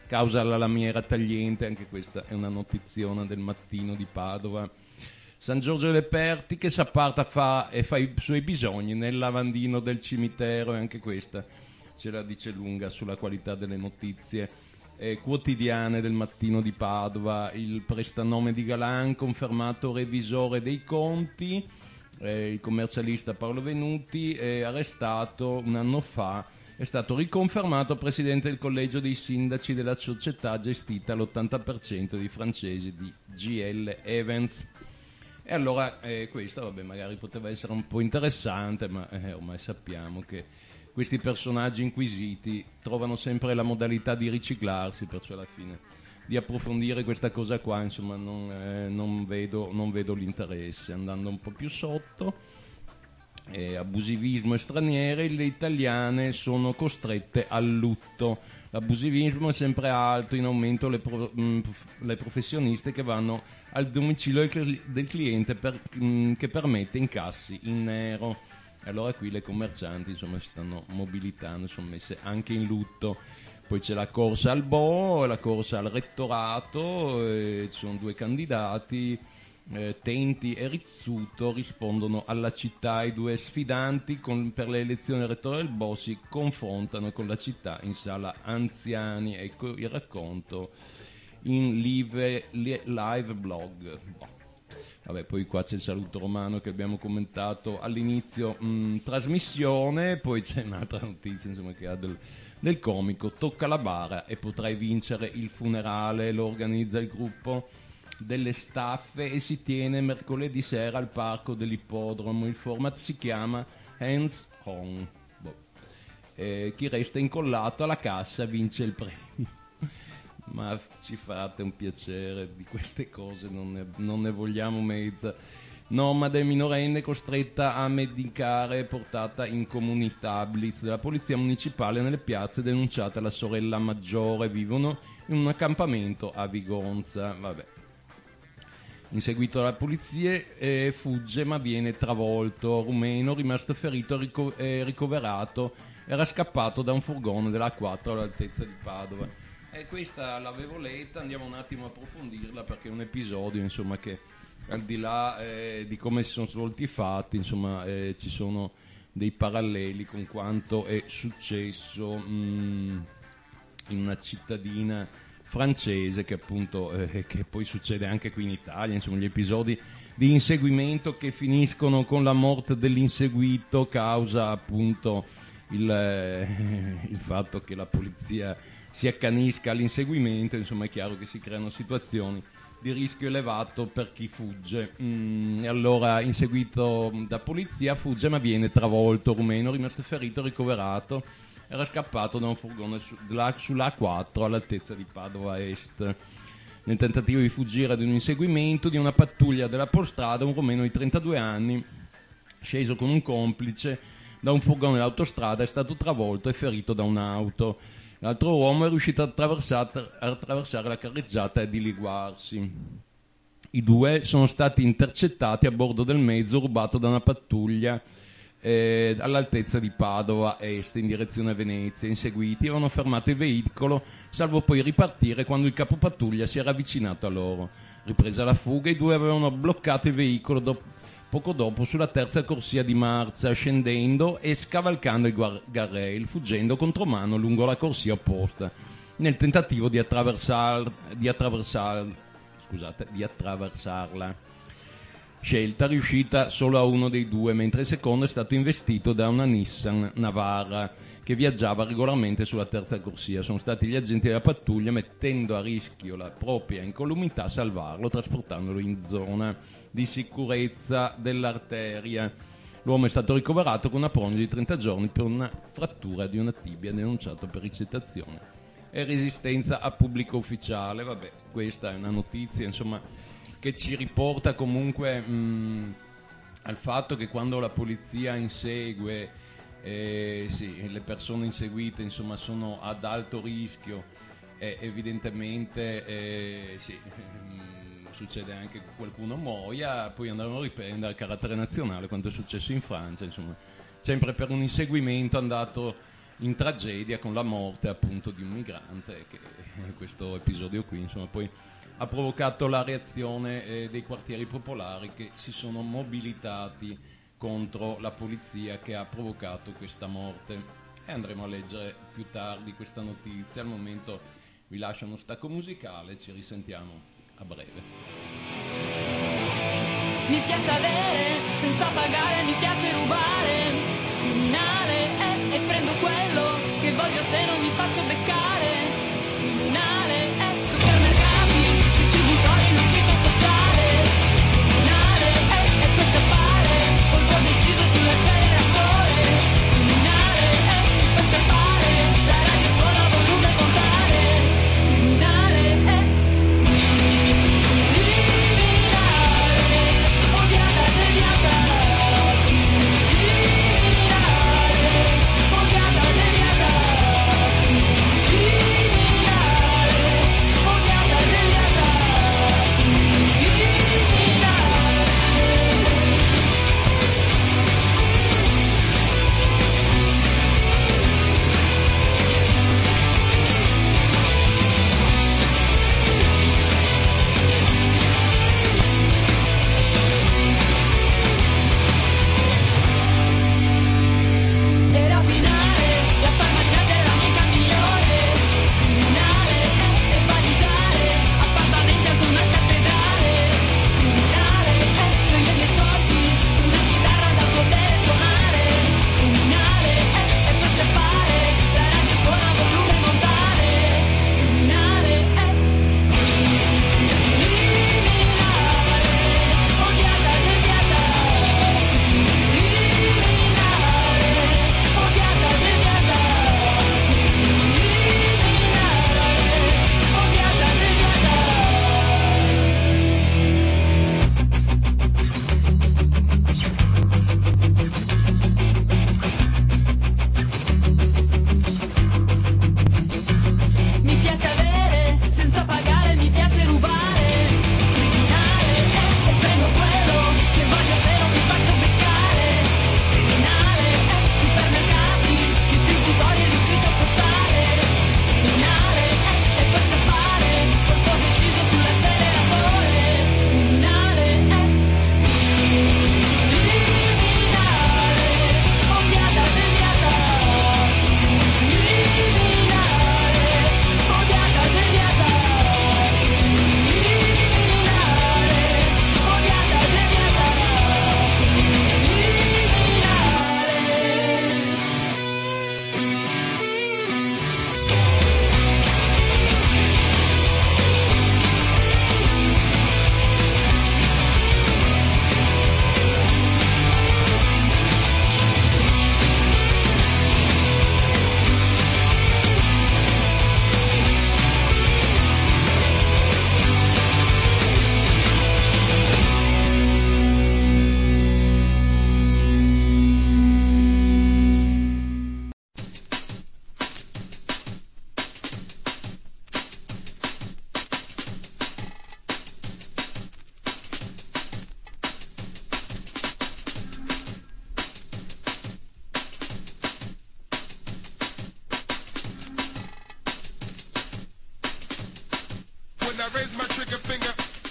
causa la lamiera tagliente, anche questa è una notiziona del Mattino di Padova. San Giorgio delle Perti che s'apparta fa i suoi bisogni nel lavandino del cimitero, e anche questa ce la dice lunga sulla qualità delle notizie quotidiane del Mattino di Padova. Il prestanome di Galan confermato revisore dei conti, il commercialista Paolo Venuti arrestato un anno fa, è stato riconfermato presidente del collegio dei sindaci della società gestita all'80% di francesi di GL Evans. E allora questo vabbè, magari poteva essere un po' interessante, ma ormai sappiamo che questi personaggi inquisiti trovano sempre la modalità di riciclarsi, perciò alla fine di approfondire questa cosa qua, insomma, non vedo l'interesse. Andando un po' più sotto, abusivismo e straniere, le italiane sono costrette al lutto. L'abusivismo è sempre alto, in aumento le professioniste che vanno al domicilio del cliente che permette incassi in nero. Allora qui le commercianti insomma si stanno mobilitando, sono messe anche in lutto. Poi c'è la corsa al Bo, la corsa al rettorato, ci sono due candidati, Tenti e Rizzuto rispondono alla città. I due sfidanti per le elezioni del rettore del Bo si confrontano con la città in sala anziani. Ecco il racconto in live blog. Vabbè, poi qua c'è il saluto romano che abbiamo commentato all'inizio trasmissione. Poi c'è un'altra notizia insomma, che ha del comico: tocca la bara e potrai vincere il funerale. Lo organizza il gruppo delle staffe e si tiene mercoledì sera al parco dell'ippodromo. Il format si chiama Hands On. Chi resta incollato alla cassa vince il premio. Ma ci fate un piacere, di queste cose non ne vogliamo mezza. Nomade minorenne costretta a medicare, portata in comunità. Blitz della polizia municipale nelle piazze, denunciata la sorella maggiore. Vivono in un accampamento a Vigonza. Vabbè. Inseguito dalla polizia, fugge ma viene travolto. Rumeno, rimasto ferito ricoverato, era scappato da un furgone della A4 all'altezza di Padova. E questa l'avevo letta, andiamo un attimo a approfondirla perché è un episodio insomma che al di là di come si sono svolti i fatti, insomma ci sono dei paralleli con quanto è successo in una cittadina francese che appunto che poi succede anche qui in Italia, insomma gli episodi di inseguimento che finiscono con la morte dell'inseguito causa appunto il fatto che la polizia si accanisca all'inseguimento, insomma è chiaro che si creano situazioni di rischio elevato per chi fugge. E allora, inseguito da polizia, fugge ma viene travolto. Rumeno, rimasto ferito, ricoverato, era scappato da un furgone sulla A4 all'altezza di Padova Est. Nel tentativo di fuggire ad un inseguimento di una pattuglia della Polstrada, un rumeno di 32 anni, sceso con un complice da un furgone dell'autostrada, è stato travolto e ferito da un'auto. L'altro uomo è riuscito ad attraversare la carreggiata e dileguarsi. I due sono stati intercettati a bordo del mezzo rubato da una pattuglia all'altezza di Padova Est in direzione Venezia. Inseguiti avevano fermato il veicolo, salvo poi ripartire quando il capopattuglia si era avvicinato a loro. Ripresa la fuga, i due avevano bloccato il veicolo poco dopo sulla terza corsia di marcia, scendendo e scavalcando il guardrail, fuggendo contromano lungo la corsia opposta, nel tentativo di attraversarla. Scelta riuscita solo a uno dei due, mentre il secondo è stato investito da una Nissan Navara che viaggiava regolarmente sulla terza corsia. Sono stati gli agenti della pattuglia, mettendo a rischio la propria incolumità, a salvarlo, trasportandolo in zona di sicurezza dell'arteria. L'uomo è stato ricoverato con una prognosi di 30 giorni per una frattura di una tibia, denunciato per ricettazione e resistenza a pubblico ufficiale. Vabbè, questa è una notizia insomma che ci riporta comunque al fatto che quando la polizia insegue le persone inseguite insomma sono ad alto rischio, evidentemente succede anche che qualcuno muoia, poi andranno a riprendere a carattere nazionale, quanto è successo in Francia, insomma, sempre per un inseguimento andato in tragedia con la morte appunto di un migrante che questo episodio qui, insomma, poi ha provocato la reazione dei quartieri popolari che si sono mobilitati contro la polizia che ha provocato questa morte, e andremo a leggere più tardi questa notizia. Al momento vi lascio uno stacco musicale, ci risentiamo a breve. Mi piace avere senza pagare, mi piace rubare, criminale e prendo quello che voglio se non mi faccio beccare. Criminale supermercati, distributori, l'ufficio postale. Criminale e puoi scappare, colpo deciso sull'acceleratore. Criminale si può scappare, la radio suona a volume contare. Criminale odiata e deviata. Criminale odiata e deviata. E rapinare la farmacia dell'amica migliore. Criminale e svaligiare appartamenti ad una cattedrale. Criminale gioie nei soldi, una chitarra da poter suonare. Criminale e puoi scappare, la radio suona a volume montare. Criminale odiata e deviata. Odiata e deviata. Odiata e deviata. Mi piace avere senza pagare, mi piace rubare. Criminale e prendo quello che voglio se non mi faccio beccare. Criminale supermercati, distributori e l'ufficio postale. Criminale e puoi scappare, colpo deciso sull'acceleratore. Criminale odiata e deviata. Odiata e deviata. Odiata e deviata. When I raise my trigger finger,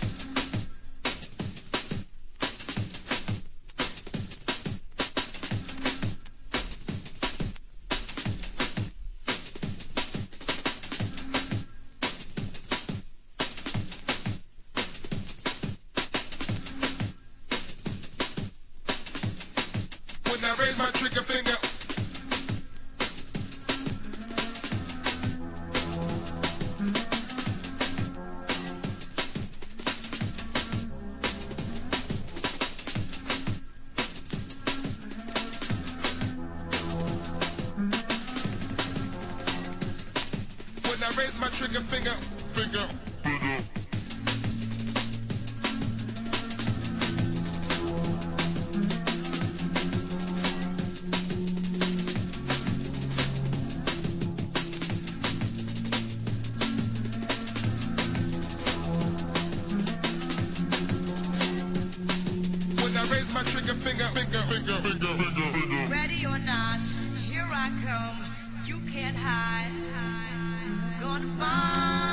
when I raise my trigger finger. When I raise my trigger finger, finger. When I raise my trigger finger, finger, finger, finger, finger, finger. Ready or not, here I come. You can't hide. Gonna find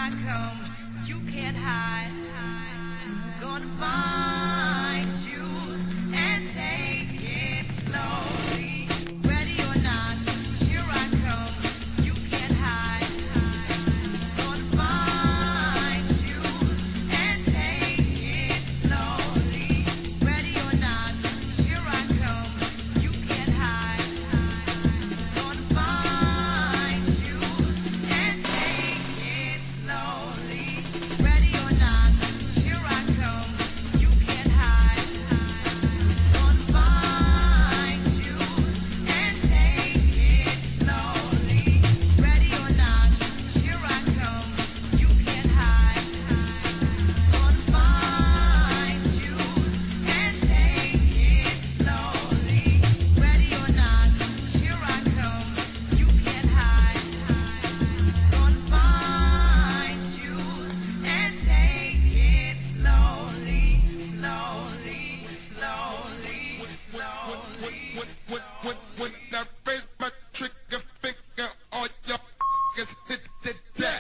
I come, you can't hide. Gonna find you and take it slowly. Ready or not, here I come, you can't hide. Gonna find you and take it slowly. Ready or not, here I come, you can't hide. Gonna find you and take it slowly. Ready or not, here I come, you can't hide. Gonna find you and take it slowly. Ready or not, here I come, you can't hide. Gonna find you and take it slowly. Ready or not, here I come, you can't hide. Gonna find you and take it slowly, slowly, slowly, slowly. When I raise my trigger finger, all y'all hit the deck.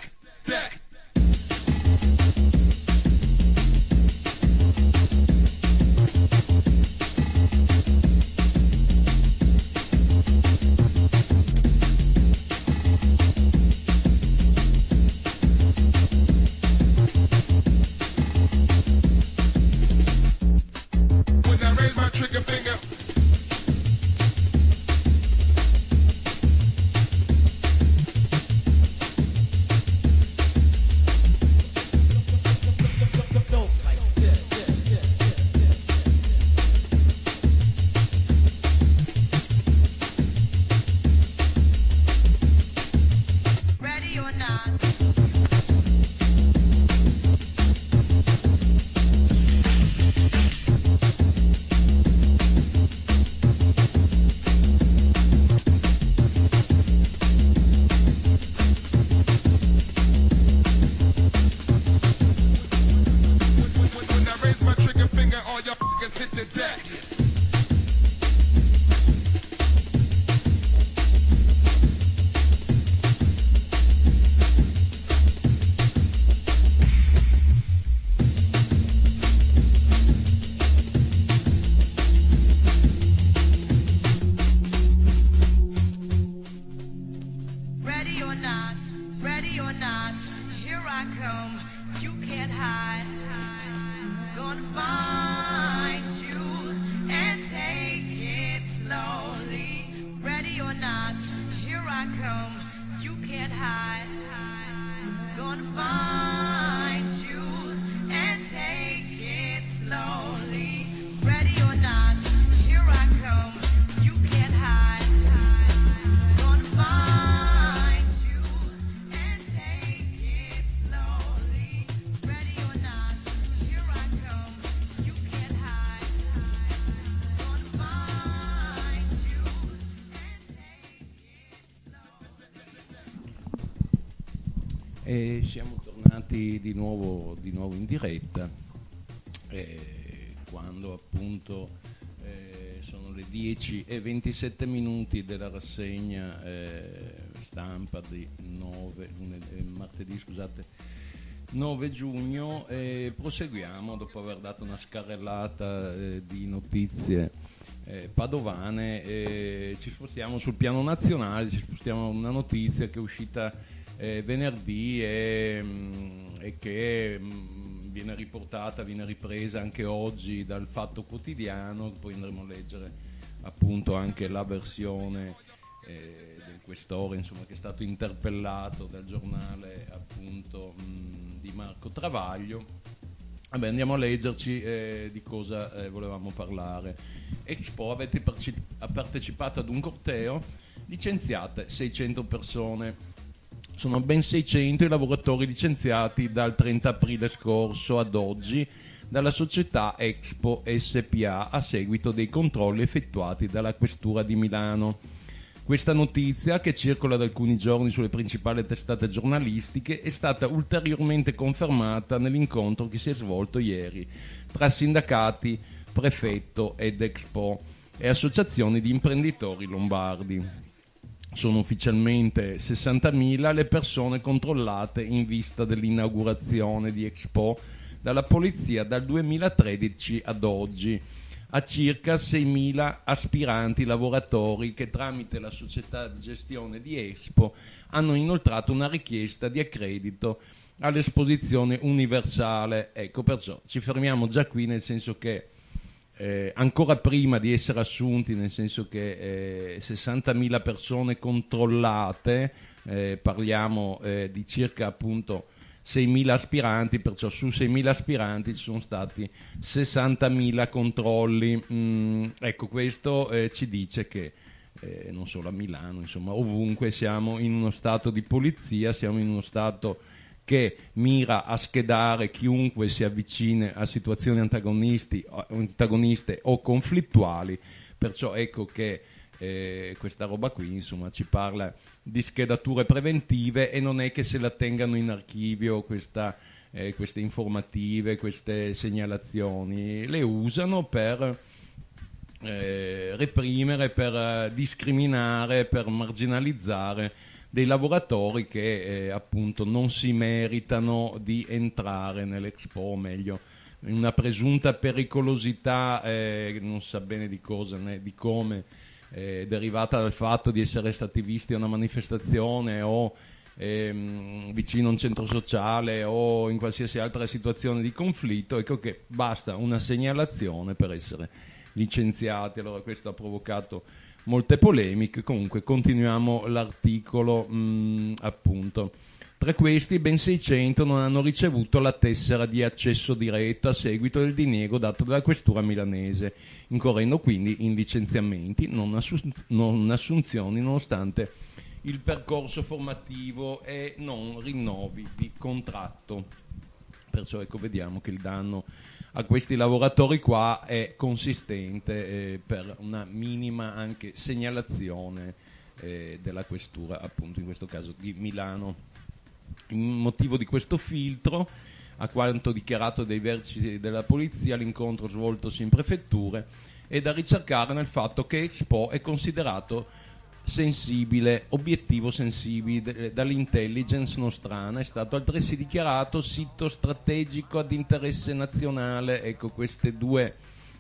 When I raise my trigger finger. Ready or not. When I raise my trigger finger, all y'all hit the deck. Ready or not, ready or not, here I come, you can't hide. Gonna find you and take it slowly. Ready or not, here I come, you can't hide. Gonna find you and take it slowly. Ready or not, here I come, you can't hide. Gonna find you and take it slowly. Ready or not, here I come, you can't hide. Gonna find you and take it slowly. E siamo tornati di nuovo in diretta, quando appunto sono le 10:27 della rassegna stampa di martedì 9 giugno. Proseguiamo dopo aver dato una scarrellata di notizie padovane. Ci spostiamo sul piano nazionale, ci spostiamo a una notizia che è uscita venerdì e che viene ripresa anche oggi dal Fatto Quotidiano. Poi andremo a leggere appunto anche la versione del questore, insomma, che è stato interpellato dal giornale appunto di Marco Travaglio. Vabbè, andiamo a leggerci di cosa volevamo parlare. Expo, avete partecipato ad un corteo, licenziate 600 persone. Sono ben 600 i lavoratori licenziati dal 30 aprile scorso ad oggi dalla società Expo SPA a seguito dei controlli effettuati dalla Questura di Milano. Questa notizia, che circola da alcuni giorni sulle principali testate giornalistiche, è stata ulteriormente confermata nell'incontro che si è svolto ieri tra sindacati, prefetto ed Expo e associazioni di imprenditori lombardi. sono ufficialmente 60.000 le persone controllate in vista dell'inaugurazione di Expo dalla polizia dal 2013 ad oggi, a circa 6.000 aspiranti lavoratori che tramite la società di gestione di Expo hanno inoltrato una richiesta di accredito all'esposizione universale. Ecco, perciò ci fermiamo già qui, nel senso che ancora prima di essere assunti, nel senso che 60.000 persone controllate, parliamo di circa appunto 6.000 aspiranti, perciò su 6.000 aspiranti ci sono stati 60.000 controlli. Ecco, questo ci dice che non solo a Milano, insomma ovunque siamo in uno stato di polizia, siamo in uno stato che mira a schedare chiunque si avvicini a situazioni antagoniste o conflittuali, perciò ecco che questa roba qui insomma ci parla di schedature preventive, e non è che se la tengano in archivio queste informative, queste segnalazioni, le usano per reprimere, per discriminare, per marginalizzare dei lavoratori che appunto non si meritano di entrare nell'Expo, o meglio in una presunta pericolosità, non sa bene di cosa né di come, derivata dal fatto di essere stati visti a una manifestazione o vicino a un centro sociale o in qualsiasi altra situazione di conflitto. Ecco che basta una segnalazione per essere licenziati. Allora questo ha provocato molte polemiche. Comunque continuiamo l'articolo. Appunto, tra questi ben 600 non hanno ricevuto la tessera di accesso diretto a seguito del diniego dato dalla questura milanese, incorrendo quindi in licenziamenti, non assunzioni, nonostante il percorso formativo e non rinnovi di contratto. Perciò ecco, vediamo che il danno a questi lavoratori qua è consistente, per una minima anche segnalazione della questura, appunto in questo caso di Milano. Il motivo di questo filtro, a quanto dichiarato dai vertici della polizia, l'incontro svoltosi in prefetture, è da ricercare nel fatto che Expo è considerato obiettivo sensibile dall'intelligence nostrana, è stato altresì dichiarato sito strategico ad interesse nazionale. Ecco, queste due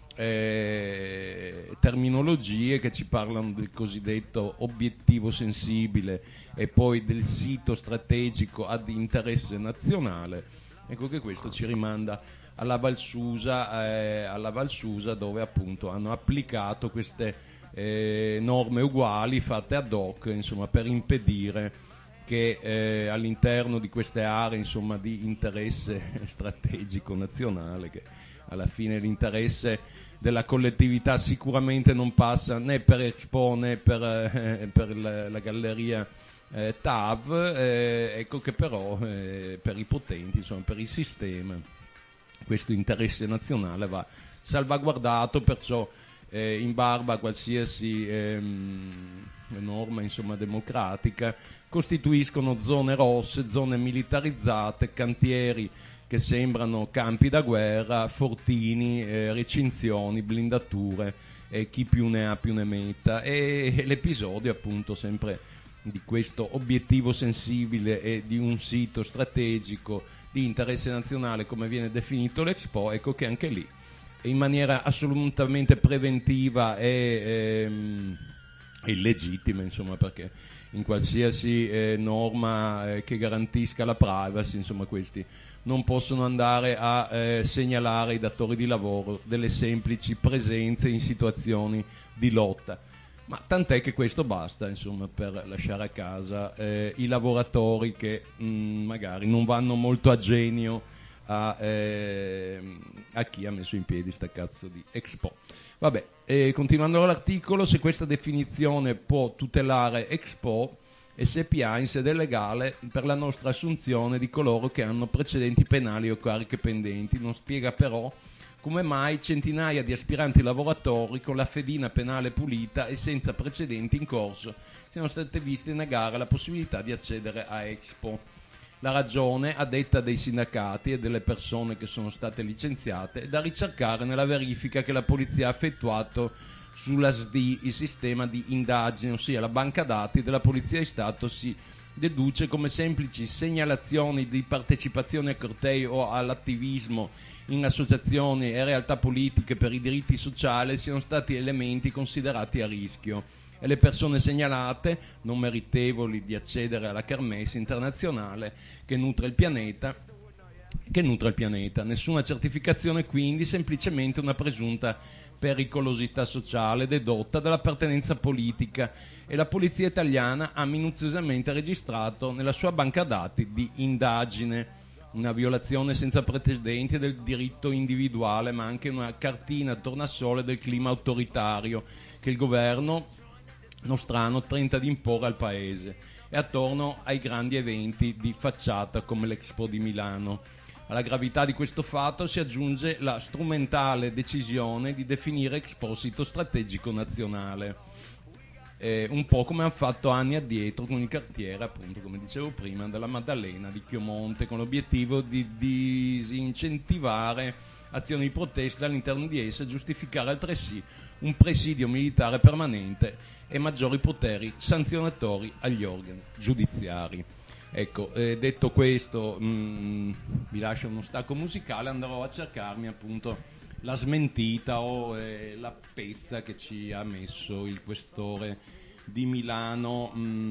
terminologie che ci parlano del cosiddetto obiettivo sensibile e poi del sito strategico ad interesse nazionale. Ecco che questo ci rimanda alla Val Susa, dove appunto hanno applicato queste norme uguali fatte ad hoc, insomma, per impedire che all'interno di queste aree, insomma, di interesse strategico nazionale, che alla fine l'interesse della collettività sicuramente non passa né per Expo né per la galleria TAV, ecco che però per i potenti, insomma, per il sistema, questo interesse nazionale va salvaguardato. Perciò in barba a qualsiasi norma, insomma, democratica, costituiscono zone rosse, zone militarizzate, cantieri che sembrano campi da guerra, fortini, recinzioni, blindature, chi più ne ha più ne metta. E l'episodio appunto sempre di questo obiettivo sensibile e di un sito strategico di interesse nazionale, come viene definito l'Expo, ecco che anche lì in maniera assolutamente preventiva e illegittima, insomma, perché in qualsiasi norma che garantisca la privacy, insomma, questi non possono andare a segnalare ai datori di lavoro delle semplici presenze in situazioni di lotta. Ma tant'è che questo basta, insomma, per lasciare a casa i lavoratori che magari non vanno molto a genio a chi ha messo in piedi sta cazzo di Expo. Vabbè, continuando l'articolo, se questa definizione può tutelare Expo SPA in sede legale per la nostra assunzione di coloro che hanno precedenti penali o cariche pendenti, non spiega però come mai centinaia di aspiranti lavoratori con la fedina penale pulita e senza precedenti in corso siano state viste negare la possibilità di accedere a Expo. La ragione, a detta dei sindacati e delle persone che sono state licenziate, è da ricercare nella verifica che la polizia ha effettuato sulla SDI, il sistema di indagine, ossia la banca dati della Polizia di Stato si deduce come semplici segnalazioni di partecipazione a cortei o all'attivismo in associazioni e realtà politiche per i diritti sociali siano stati elementi considerati a rischio e le persone segnalate non meritevoli di accedere alla kermesse internazionale che nutre il pianeta. Nessuna certificazione, quindi, semplicemente una presunta pericolosità sociale dedotta dall'appartenenza politica, e la polizia italiana ha minuziosamente registrato nella sua banca dati di indagine una violazione senza precedenti del diritto individuale, ma anche una cartina tornasole del clima autoritario che il governo nostrano tenta di imporre al paese, e attorno ai grandi eventi di facciata come l'Expo di Milano. Alla gravità di questo fatto si aggiunge la strumentale decisione di definire Expo sito strategico nazionale, un po' come hanno fatto anni addietro con il quartiere, appunto, come dicevo prima, della Maddalena di Chiomonte, con l'obiettivo di disincentivare azioni di protesta all'interno di essa e giustificare altresì un presidio militare permanente e maggiori poteri sanzionatori agli organi giudiziari. Ecco, detto questo, vi lascio uno stacco musicale, andrò a cercarmi appunto la smentita o la pezza che ci ha messo il questore di Milano,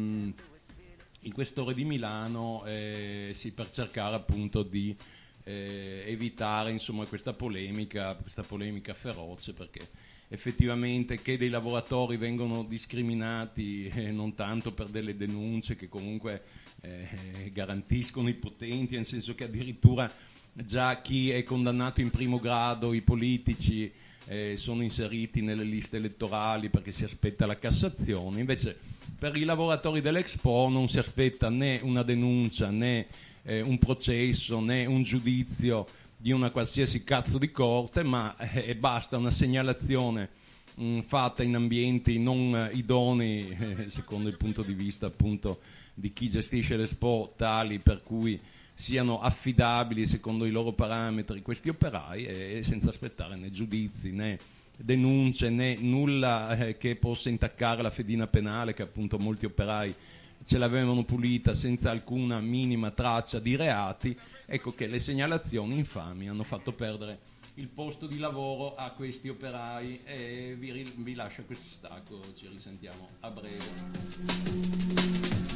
sì, per cercare appunto di evitare, insomma, questa polemica feroce, perché effettivamente che dei lavoratori vengono discriminati non tanto per delle denunce che comunque garantiscono i potenti, nel senso che addirittura già chi è condannato in primo grado, i politici, sono inseriti nelle liste elettorali perché si aspetta la Cassazione. Invece per i lavoratori dell'Expo non si aspetta né una denuncia, né un processo, né un giudizio di una qualsiasi cazzo di corte, ma basta una segnalazione fatta in ambienti non idonei secondo il punto di vista appunto di chi gestisce l'Expo, tali per cui siano affidabili secondo i loro parametri questi operai, e senza aspettare né giudizi né denunce né nulla che possa intaccare la fedina penale, che appunto molti operai ce l'avevano pulita senza alcuna minima traccia di reati. Ecco che le segnalazioni infami hanno fatto perdere il posto di lavoro a questi operai, e vi lascio questo stacco, ci risentiamo a breve.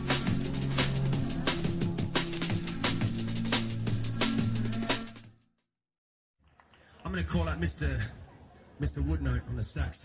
I'm gonna call out Mr. Woodnote on the sax.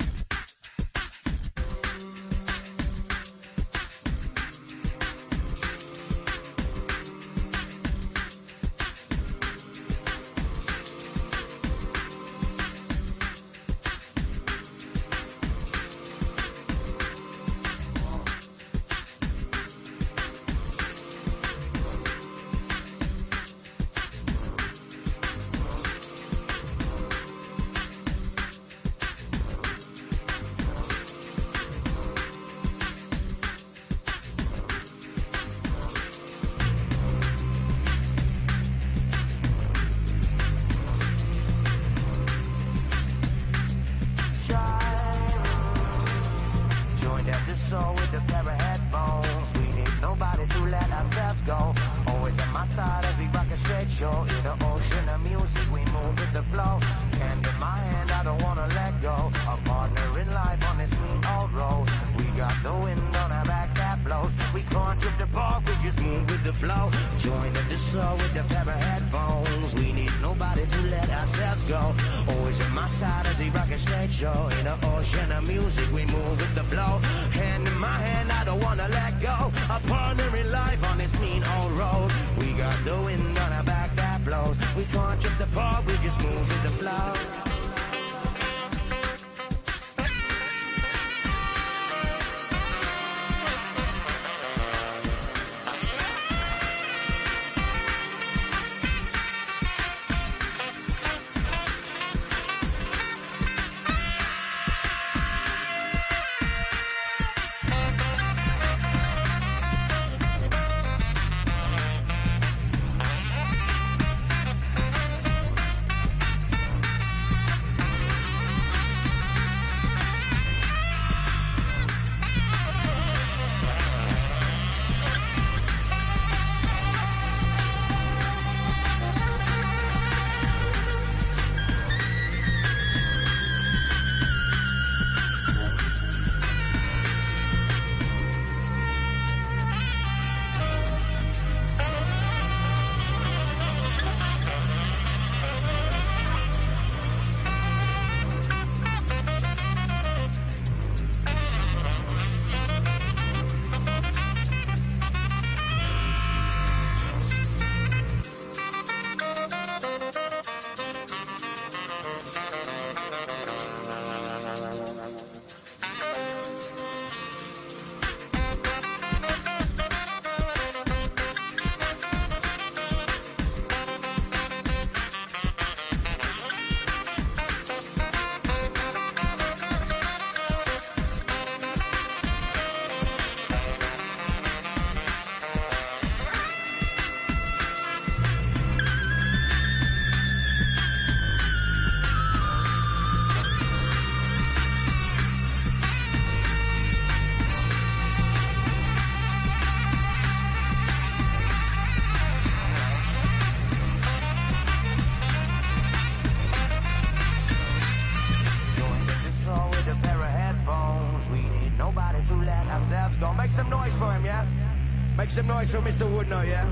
some noise for Mr. Woodnow, yeah?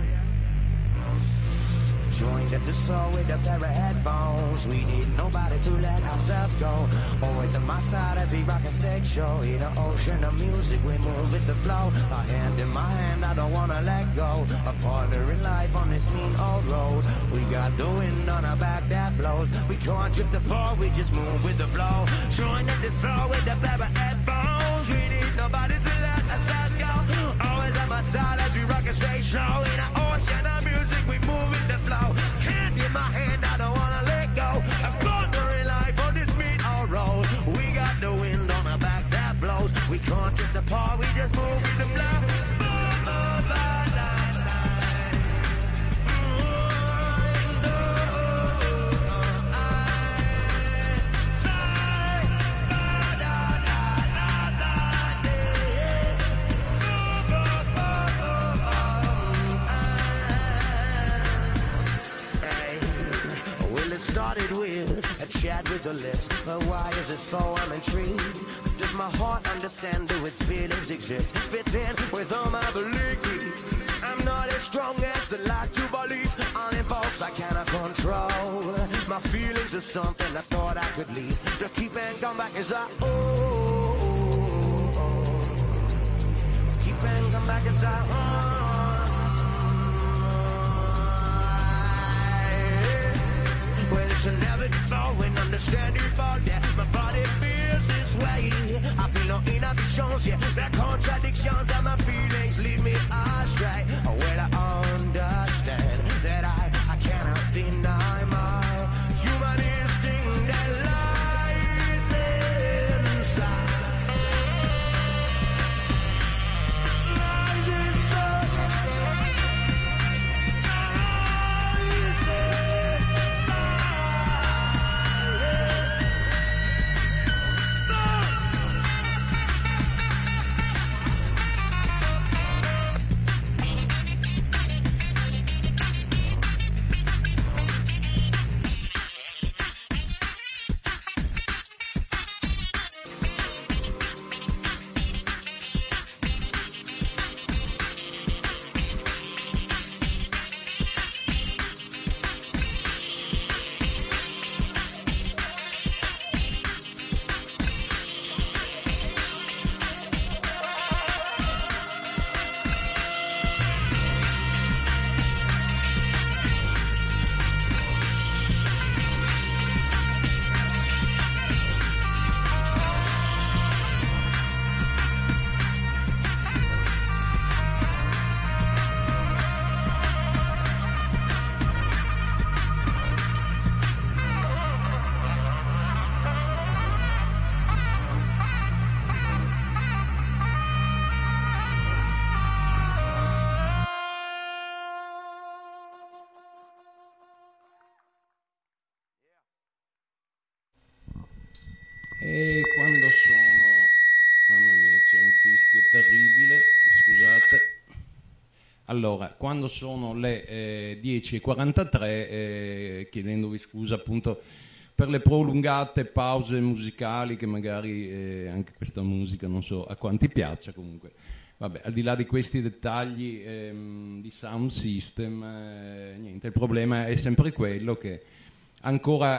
Joined at the soul with a pair of headphones. We need nobody to let ourselves go. Always on my side as we rock a stage show. In an ocean of music, we move with the flow. A hand in my hand, I don't wanna let go. A partner in life on this mean old road. We got the wind on our back that blows. We can't drift apart, we just move with the flow. Joined at the soul with a pair of headphones. We need nobody to let ourselves go. Always on my side as we rock a stage show. In an ocean of music, we move with the flow. Hand in my hand, I don't wanna let go. I'm thundering life on this mean-old road. We got the wind on our back that blows. We can't drift apart, we just move with the flow. Started with a chat with the lips, but why is it so I'm intrigued? Does my heart understand, do its feelings exist? Fits in with all my beliefs. I'm not as strong as I like to believe. On impulse I cannot control. My feelings are something I thought I could leave. To keep and come back as I keep and come back as I Well, it's inevitable when understandable that my body feels this way. I feel no inhibitions, yeah, there are contradictions and my feelings lead me astray. Well, I understand that I cannot deny my human instinct that lies inside. Lies inside. E quando sono... Mamma mia, c'è un fischio terribile, scusate. Allora, quando sono le 10:43, chiedendovi scusa appunto per le prolungate pause musicali, che magari anche questa musica non so a quanti piaccia, comunque. Vabbè, al di là di questi dettagli di sound system, niente, il problema è sempre quello che ancora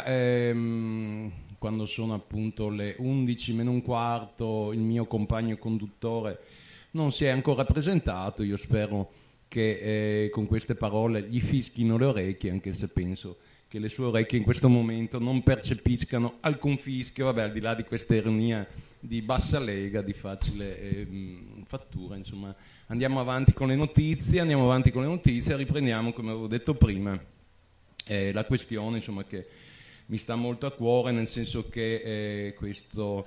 quando sono appunto le 11:15, il mio compagno conduttore non si è ancora presentato. Io spero che con queste parole gli fischino le orecchie, anche se penso che le sue orecchie in questo momento non percepiscano alcun fischio, vabbè, al di là di questa ironia di bassa lega, di facile fattura, insomma. Andiamo avanti con le notizie, riprendiamo, come avevo detto prima, la questione, insomma, che mi sta molto a cuore, nel senso che questo...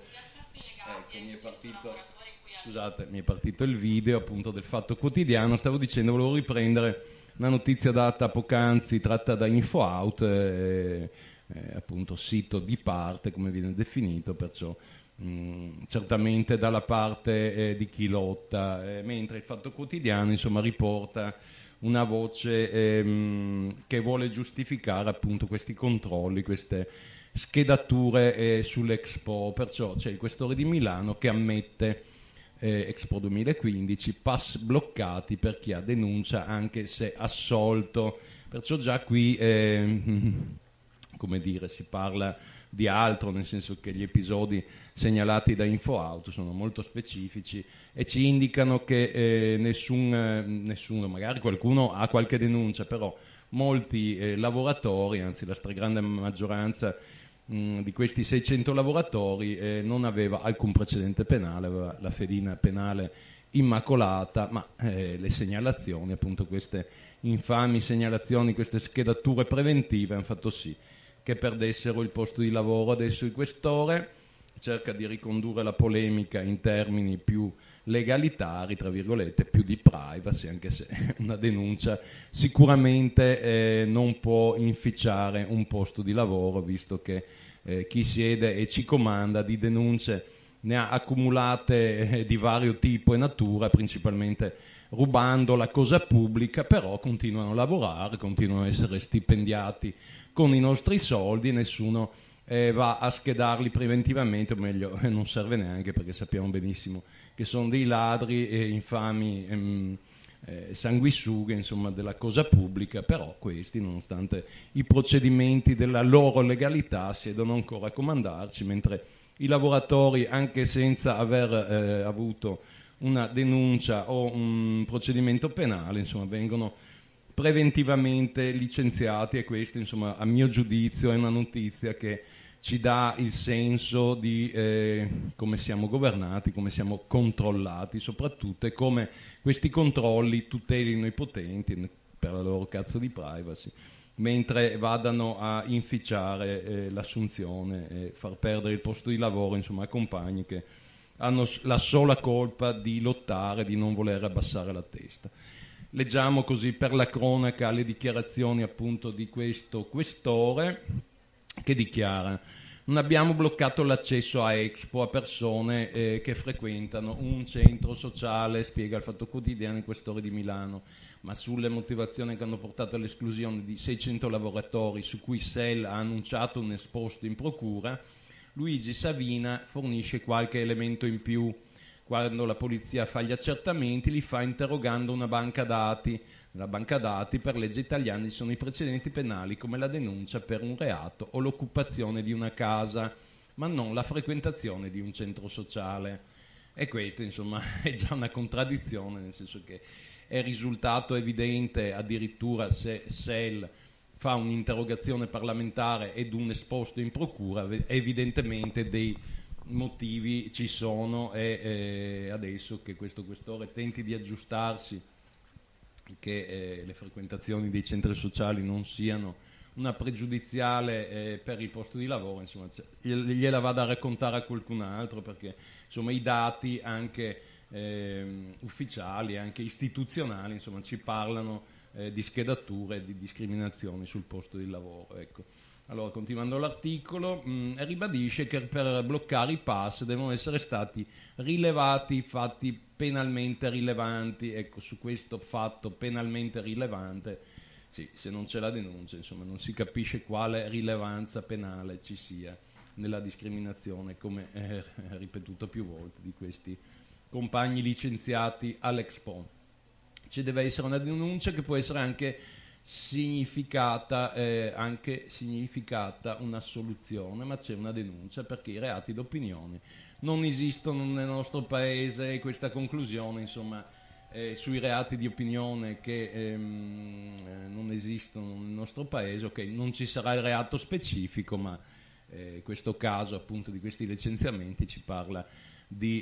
mi è partito il video appunto del Fatto Quotidiano. Stavo dicendo, volevo riprendere una notizia data poc'anzi, tratta da InfoOut, appunto sito di parte come viene definito, perciò certamente dalla parte di chi lotta, mentre il Fatto Quotidiano insomma riporta una voce che vuole giustificare appunto questi controlli, queste schedature sull'Expo. Perciò c'è il questore di Milano che ammette Expo 2015, pass bloccati per chi ha denuncia anche se assolto. Perciò già qui come dire, si parla di altro, nel senso che gli episodi segnalati da InfoAuto sono molto specifici e ci indicano che nessuno, magari qualcuno ha qualche denuncia, però molti lavoratori, anzi la stragrande maggioranza di questi 600 lavoratori non aveva alcun precedente penale, aveva la fedina penale immacolata, ma le segnalazioni, appunto queste infami segnalazioni, queste schedature preventive hanno fatto sì che perdessero il posto di lavoro. Adesso il questore cerca di ricondurre la polemica in termini più legalitari, tra virgolette, più di privacy, anche se una denuncia sicuramente non può inficiare un posto di lavoro, visto che chi siede e ci comanda di denunce ne ha accumulate di vario tipo e natura, principalmente rubando la cosa pubblica, però continuano a lavorare, continuano a essere stipendiati con i nostri soldi, nessuno va a schedarli preventivamente, o meglio non serve neanche, perché sappiamo benissimo che sono dei ladri infami, sanguisughe, insomma, della cosa pubblica, però questi, nonostante i procedimenti della loro legalità, siedono ancora a comandarci, mentre i lavoratori, anche senza aver avuto una denuncia o un procedimento penale, insomma, vengono preventivamente licenziati, e questo, insomma, a mio giudizio è una notizia che ci dà il senso di come siamo governati, come siamo controllati soprattutto, e come questi controlli tutelino i potenti per la loro cazzo di privacy, mentre vadano a inficiare l'assunzione e far perdere il posto di lavoro, insomma, a compagni che hanno la sola colpa di lottare, di non voler abbassare la testa. Leggiamo così per la cronaca le dichiarazioni appunto di questo questore, che dichiara: non abbiamo bloccato l'accesso a Expo a persone che frequentano un centro sociale, spiega il Fatto Quotidiano, il questore di Milano, ma sulle motivazioni che hanno portato all'esclusione di 600 lavoratori su cui SEL ha annunciato un esposto in procura, Luigi Savina fornisce qualche elemento in più. Quando la polizia fa gli accertamenti li fa interrogando una banca dati. Nella banca dati per legge italiana ci sono i precedenti penali come la denuncia per un reato o l'occupazione di una casa, ma non la frequentazione di un centro sociale. E questo, insomma, è già una contraddizione, nel senso che è risultato evidente addirittura se SEL fa un'interrogazione parlamentare ed un esposto in procura, evidentemente dei motivi ci sono, e adesso che questo questore tenti di aggiustarsi, che le frequentazioni dei centri sociali non siano una pregiudiziale per il posto di lavoro, insomma, gliela vada a raccontare a qualcun altro, perché insomma i dati anche ufficiali, anche istituzionali, insomma, ci parlano di schedature e di discriminazioni sul posto di lavoro, ecco. Allora, continuando l'articolo, ribadisce che per bloccare i pass devono essere stati rilevati fatti penalmente rilevanti. Ecco, su questo fatto penalmente rilevante, sì, se non c'è la denuncia, insomma, non si capisce quale rilevanza penale ci sia nella discriminazione, come ripetuto più volte, di questi compagni licenziati all'Expo. Ci deve essere una denuncia che può essere anche significata una soluzione, ma c'è una denuncia perché i reati d'opinione non esistono nel nostro paese, e questa conclusione, insomma, sui reati di opinione che non esistono nel nostro paese, ok, non ci sarà il reato specifico, ma questo caso appunto di questi licenziamenti ci parla di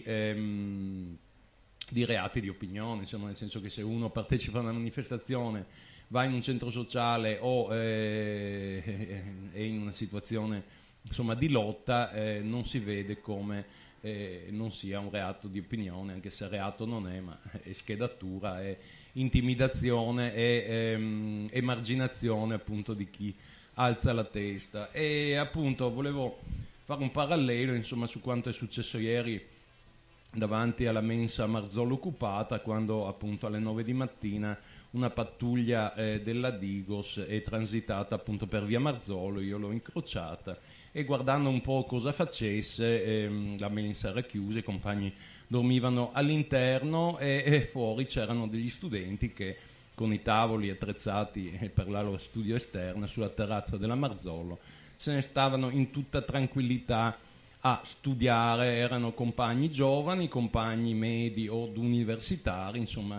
reati di opinione, insomma, nel senso che se uno partecipa a una manifestazione, va in un centro sociale o è in una situazione, insomma, di lotta, non si vede come non sia un reato di opinione, anche se reato non è, ma è schedatura, è intimidazione, è emarginazione appunto di chi alza la testa. E appunto volevo fare un parallelo, insomma, su quanto è successo ieri davanti alla mensa Marzollo occupata, quando appunto alle 9 di mattina una pattuglia della Digos è transitata appunto per via Marzollo, io l'ho incrociata e guardando un po' cosa facesse, la mensa era chiusa, i compagni dormivano all'interno e fuori c'erano degli studenti che con i tavoli attrezzati per la loro studio esterna sulla terrazza della Marzollo se ne stavano in tutta tranquillità a studiare. Erano compagni giovani, compagni medi o universitari, insomma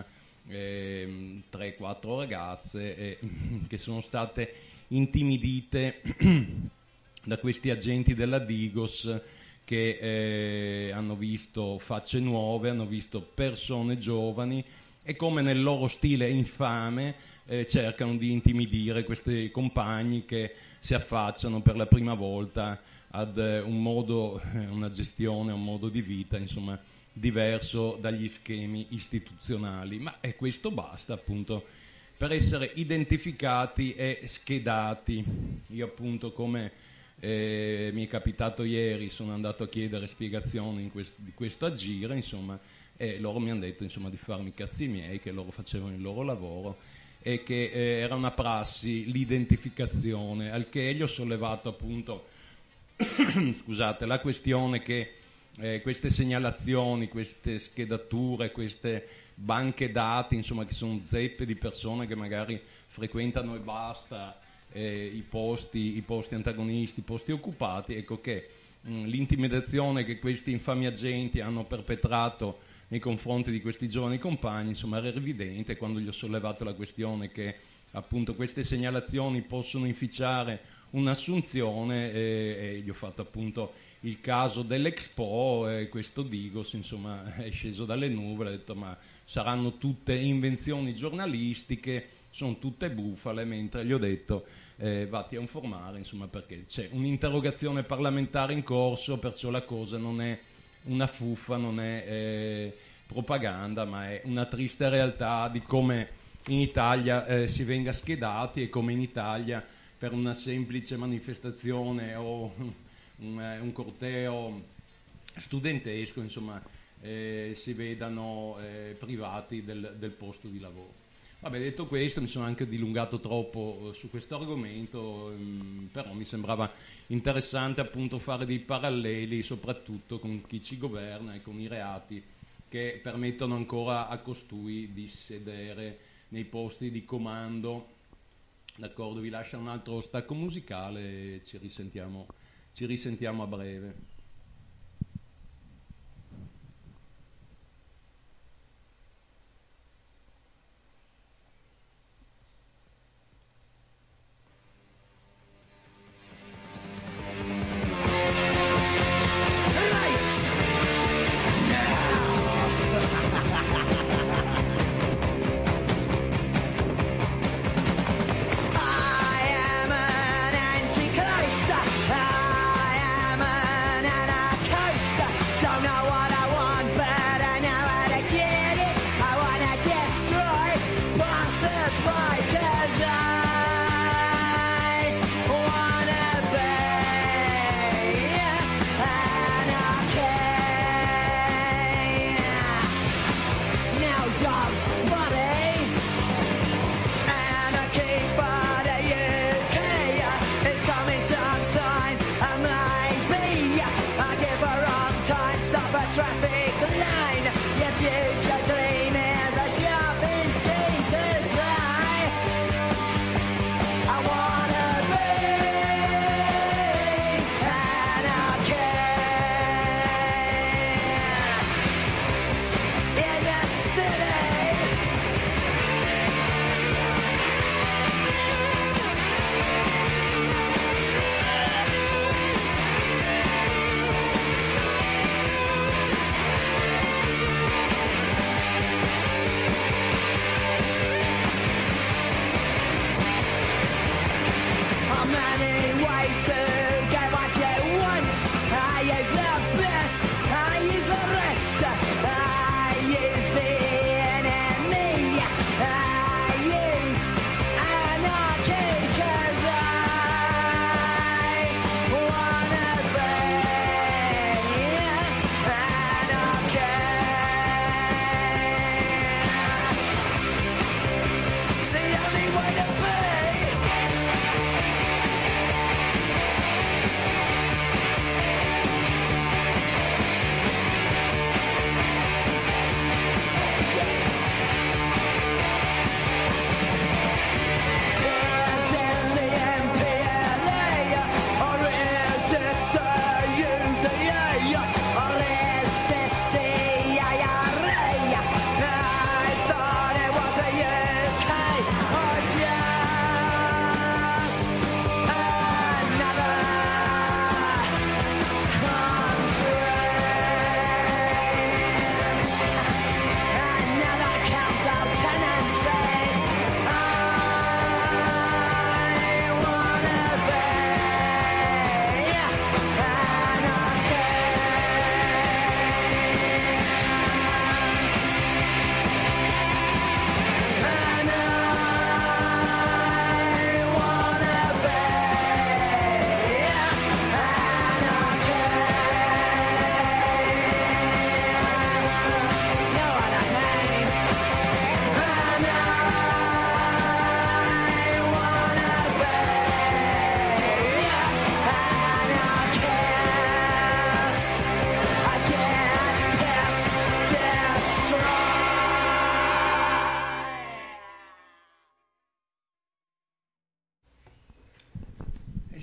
3-4 ragazze che sono state intimidite da questi agenti della Digos che hanno visto facce nuove, hanno visto persone giovani e come nel loro stile infame cercano di intimidire questi compagni che si affacciano per la prima volta ad un modo, una gestione, un modo di vita, insomma, diverso dagli schemi istituzionali. Ma questo basta appunto per essere identificati e schedati. Io appunto, come mi è capitato ieri, sono andato a chiedere spiegazioni di questo agire, insomma, e loro mi hanno detto, insomma, di farmi i cazzi miei, che loro facevano il loro lavoro e che era una prassi l'identificazione, al che gli ho sollevato appunto scusate, la questione che queste segnalazioni, queste schedature, queste banche dati, insomma, che sono zeppe di persone che magari frequentano e basta i posti antagonisti, i posti occupati, ecco che l'intimidazione che questi infami agenti hanno perpetrato nei confronti di questi giovani compagni, insomma, era evidente. Quando gli ho sollevato la questione che appunto queste segnalazioni possono inficiare un'assunzione, e gli ho fatto appunto il caso dell'Expo, e questo Digos, insomma, è sceso dalle nuvole, ha detto ma saranno tutte invenzioni giornalistiche, sono tutte bufale, mentre gli ho detto vatti a informare, insomma, perché c'è un'interrogazione parlamentare in corso, perciò la cosa non è una fuffa, non è propaganda, ma è una triste realtà di come in Italia si venga schedati e come in Italia per una semplice manifestazione o un corteo studentesco, insomma, si vedano privati del posto di lavoro. Vabbè, detto questo, mi sono anche dilungato troppo su questo argomento, però mi sembrava interessante appunto fare dei paralleli, soprattutto con chi ci governa e con i reati che permettono ancora a costui di sedere nei posti di comando. D'accordo, vi lascio un altro stacco musicale e ci risentiamo a breve.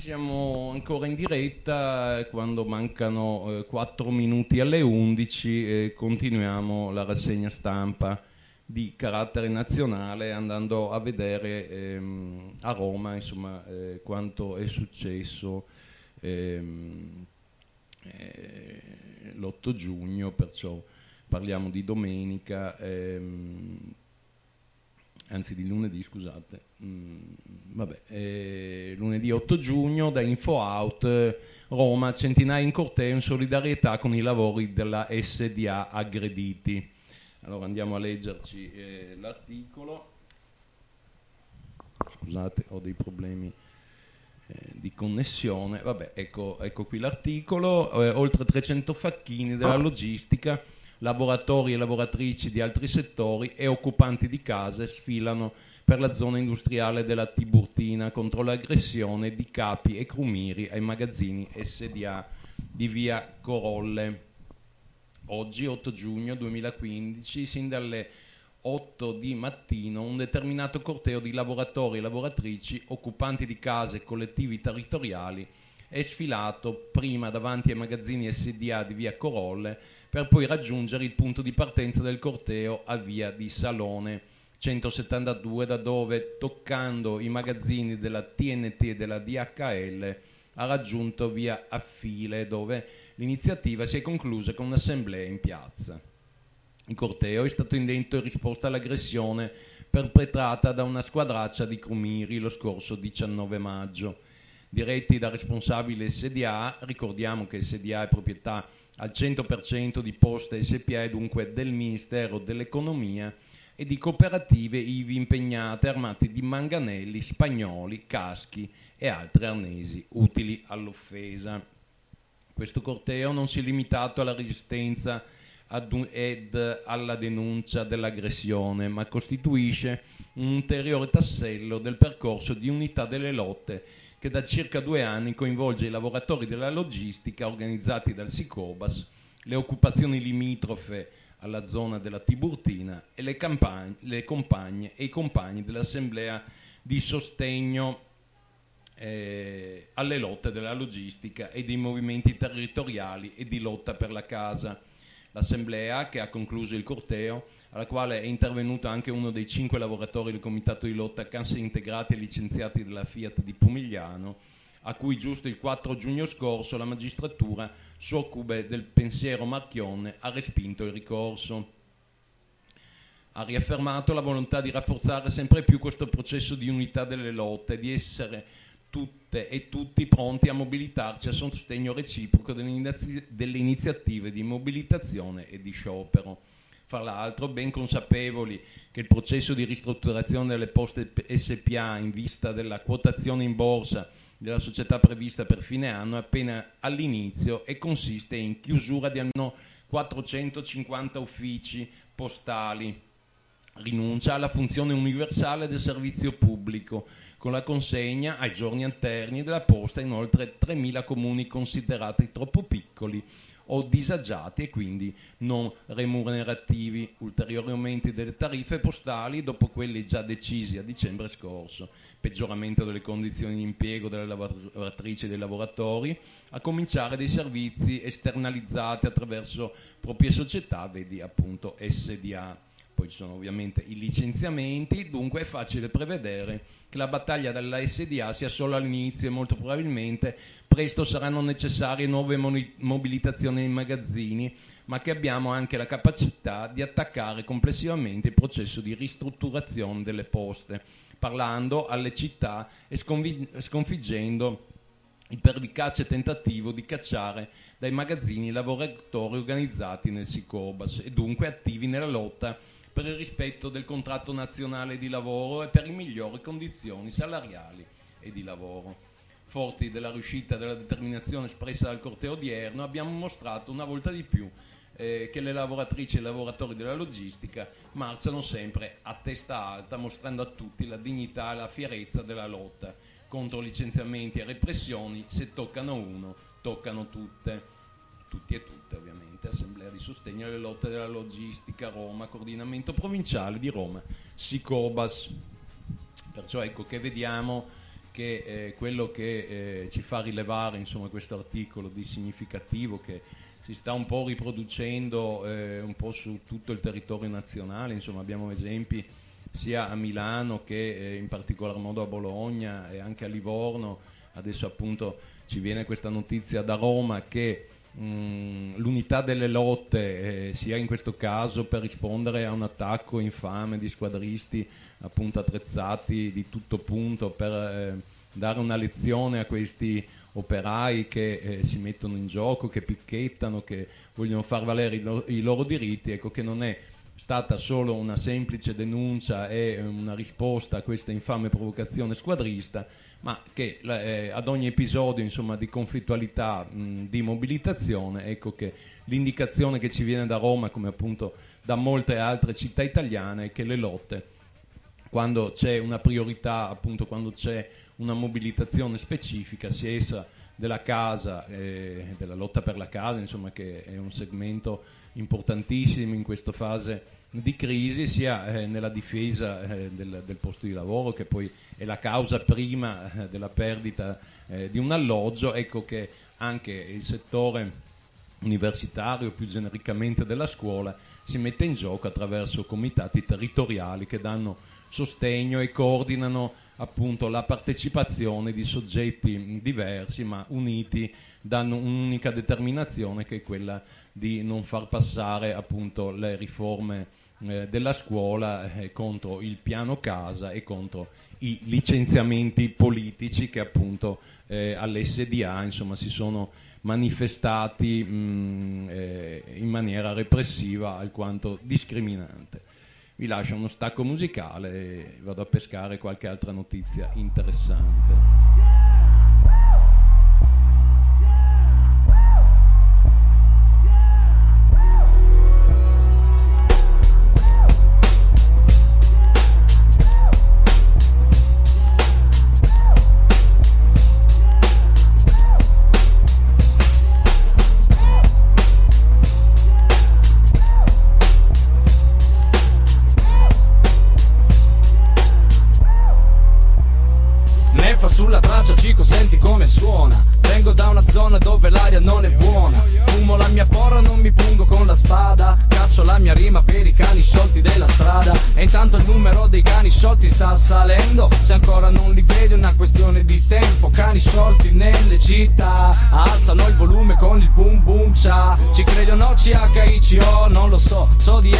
Siamo ancora in diretta quando mancano 4 minuti alle 11 e continuiamo la rassegna stampa di carattere nazionale andando a vedere a Roma insomma, quanto è successo l'8 giugno, perciò parliamo di domenica, anzi di lunedì, scusate. Lunedì 8 giugno da Info Out, Roma, centinaia in corteo in solidarietà con i lavori della SDA aggrediti. Allora andiamo a leggerci l'articolo. Scusate, ho dei problemi di connessione. Vabbè, ecco qui l'articolo. Oltre 300 facchini della logistica, lavoratori e lavoratrici di altri settori e occupanti di case sfilano per la zona industriale della Tiburtina contro l'aggressione di capi e crumiri ai magazzini SDA di via Corolle. Oggi, 8 giugno 2015, sin dalle 8 di mattino, un determinato corteo di lavoratori e lavoratrici, occupanti di case e collettivi territoriali è sfilato prima davanti ai magazzini SDA di via Corolle per poi raggiungere il punto di partenza del corteo a via di Salone 172, da dove, toccando i magazzini della TNT e della DHL, ha raggiunto via Affile, dove l'iniziativa si è conclusa con un'assemblea in piazza. Il corteo è stato indetto in risposta all'aggressione perpetrata da una squadraccia di crumiri lo scorso 19 maggio. Diretti da responsabili SDA, ricordiamo che SDA è proprietà al 100% di Poste SPA e dunque del Ministero dell'Economia, e di cooperative ivi impegnate armati di manganelli, spagnoli, caschi e altri arnesi utili all'offesa. Questo corteo non si è limitato alla resistenza ed alla denuncia dell'aggressione, ma costituisce un ulteriore tassello del percorso di unità delle lotte che da circa 2 anni coinvolge i lavoratori della logistica organizzati dal Sicobas, le occupazioni limitrofe alla zona della Tiburtina e le compagne e i compagni dell'assemblea di sostegno alle lotte della logistica e dei movimenti territoriali e di lotta per la casa. L'assemblea, che ha concluso il corteo, alla quale è intervenuto anche uno dei 5 lavoratori del comitato di lotta Cassa Integrati e licenziati della Fiat di Pomigliano, a cui giusto il 4 giugno scorso la magistratura, succube del pensiero Marchionne, ha respinto il ricorso. Ha riaffermato la volontà di rafforzare sempre più questo processo di unità delle lotte, di essere tutte e tutti pronti a mobilitarci a sostegno reciproco delle iniziative di mobilitazione e di sciopero. Fra l'altro, ben consapevoli che il processo di ristrutturazione delle Poste SPA in vista della quotazione in borsa della società prevista per fine anno è appena all'inizio e consiste in chiusura di almeno 450 uffici postali, rinuncia alla funzione universale del servizio pubblico, con la consegna ai giorni alterni della posta in oltre 3.000 comuni considerati troppo piccoli o disagiati e quindi non remunerativi, ulteriori aumenti delle tariffe postali dopo quelli già decisi a dicembre scorso, peggioramento delle condizioni di impiego delle lavoratrici e dei lavoratori, a cominciare dei servizi esternalizzati attraverso proprie società, vedi appunto SDA. Poi ci sono ovviamente i licenziamenti, dunque è facile prevedere che la battaglia della SDA sia solo all'inizio e molto probabilmente presto saranno necessarie nuove mobilitazioni nei magazzini, ma che abbiamo anche la capacità di attaccare complessivamente il processo di ristrutturazione delle poste, parlando alle città e sconfiggendo il pervicace tentativo di cacciare dai magazzini i lavoratori organizzati nel Sicobas e dunque attivi nella lotta per il rispetto del contratto nazionale di lavoro e per le migliori condizioni salariali e di lavoro. Forti della riuscita e della determinazione espressa dal corteo odierno, abbiamo mostrato una volta di più che le lavoratrici e i lavoratori della logistica marciano sempre a testa alta, mostrando a tutti la dignità e la fierezza della lotta contro licenziamenti e repressioni. Se toccano uno, toccano tutte. Tutti e tutte ovviamente, Assemblea di sostegno alle lotte della logistica Roma, coordinamento provinciale di Roma, Sicobas. Perciò ecco che vediamo che quello che ci fa rilevare, insomma, questo articolo di significativo che si sta un po' riproducendo un po' su tutto il territorio nazionale. Insomma, abbiamo esempi sia a Milano che in particolar modo a Bologna e anche a Livorno. Adesso appunto ci viene questa notizia da Roma che l'unità delle lotte sia in questo caso per rispondere a un attacco infame di squadristi appunto attrezzati di tutto punto per dare una lezione a questi operai che si mettono in gioco, che picchettano, che vogliono far valere i loro diritti. Ecco che non è stata solo una semplice denuncia e una risposta a questa infame provocazione squadrista, ma che ad ogni episodio, insomma, di conflittualità, di mobilitazione, ecco che l'indicazione che ci viene da Roma, come appunto da molte altre città italiane, è che le lotte, quando c'è una priorità, appunto quando c'è una mobilitazione specifica, sia essa della casa, della lotta per la casa, insomma, che è un segmento importantissimo in questa fase di crisi, sia nella difesa del posto di lavoro, che poi è la causa prima della perdita di un alloggio. Ecco che anche il settore universitario, più genericamente della scuola, si mette in gioco attraverso comitati territoriali che danno sostegno e coordinano appunto la partecipazione di soggetti diversi ma uniti, danno un'unica determinazione, che è quella di non far passare appunto le riforme della scuola contro il piano casa e contro i licenziamenti politici che appunto all'SDA, insomma, si sono manifestati in maniera repressiva alquanto discriminante. Vi lascio uno stacco musicale e vado a pescare qualche altra notizia interessante. Sulla traccia Cico, senti come suona. Vengo da una zona dove l'aria non è buona. Fumo la mia porra, non mi pungo con la spada. Caccio la mia rima per i cani sciolti della strada. E intanto il numero dei cani sciolti sta salendo. Se ancora non li vedi è una questione di tempo. Cani sciolti nelle città alzano il volume con il boom boom cha. Ci credi o no, CHICO, non lo so. So di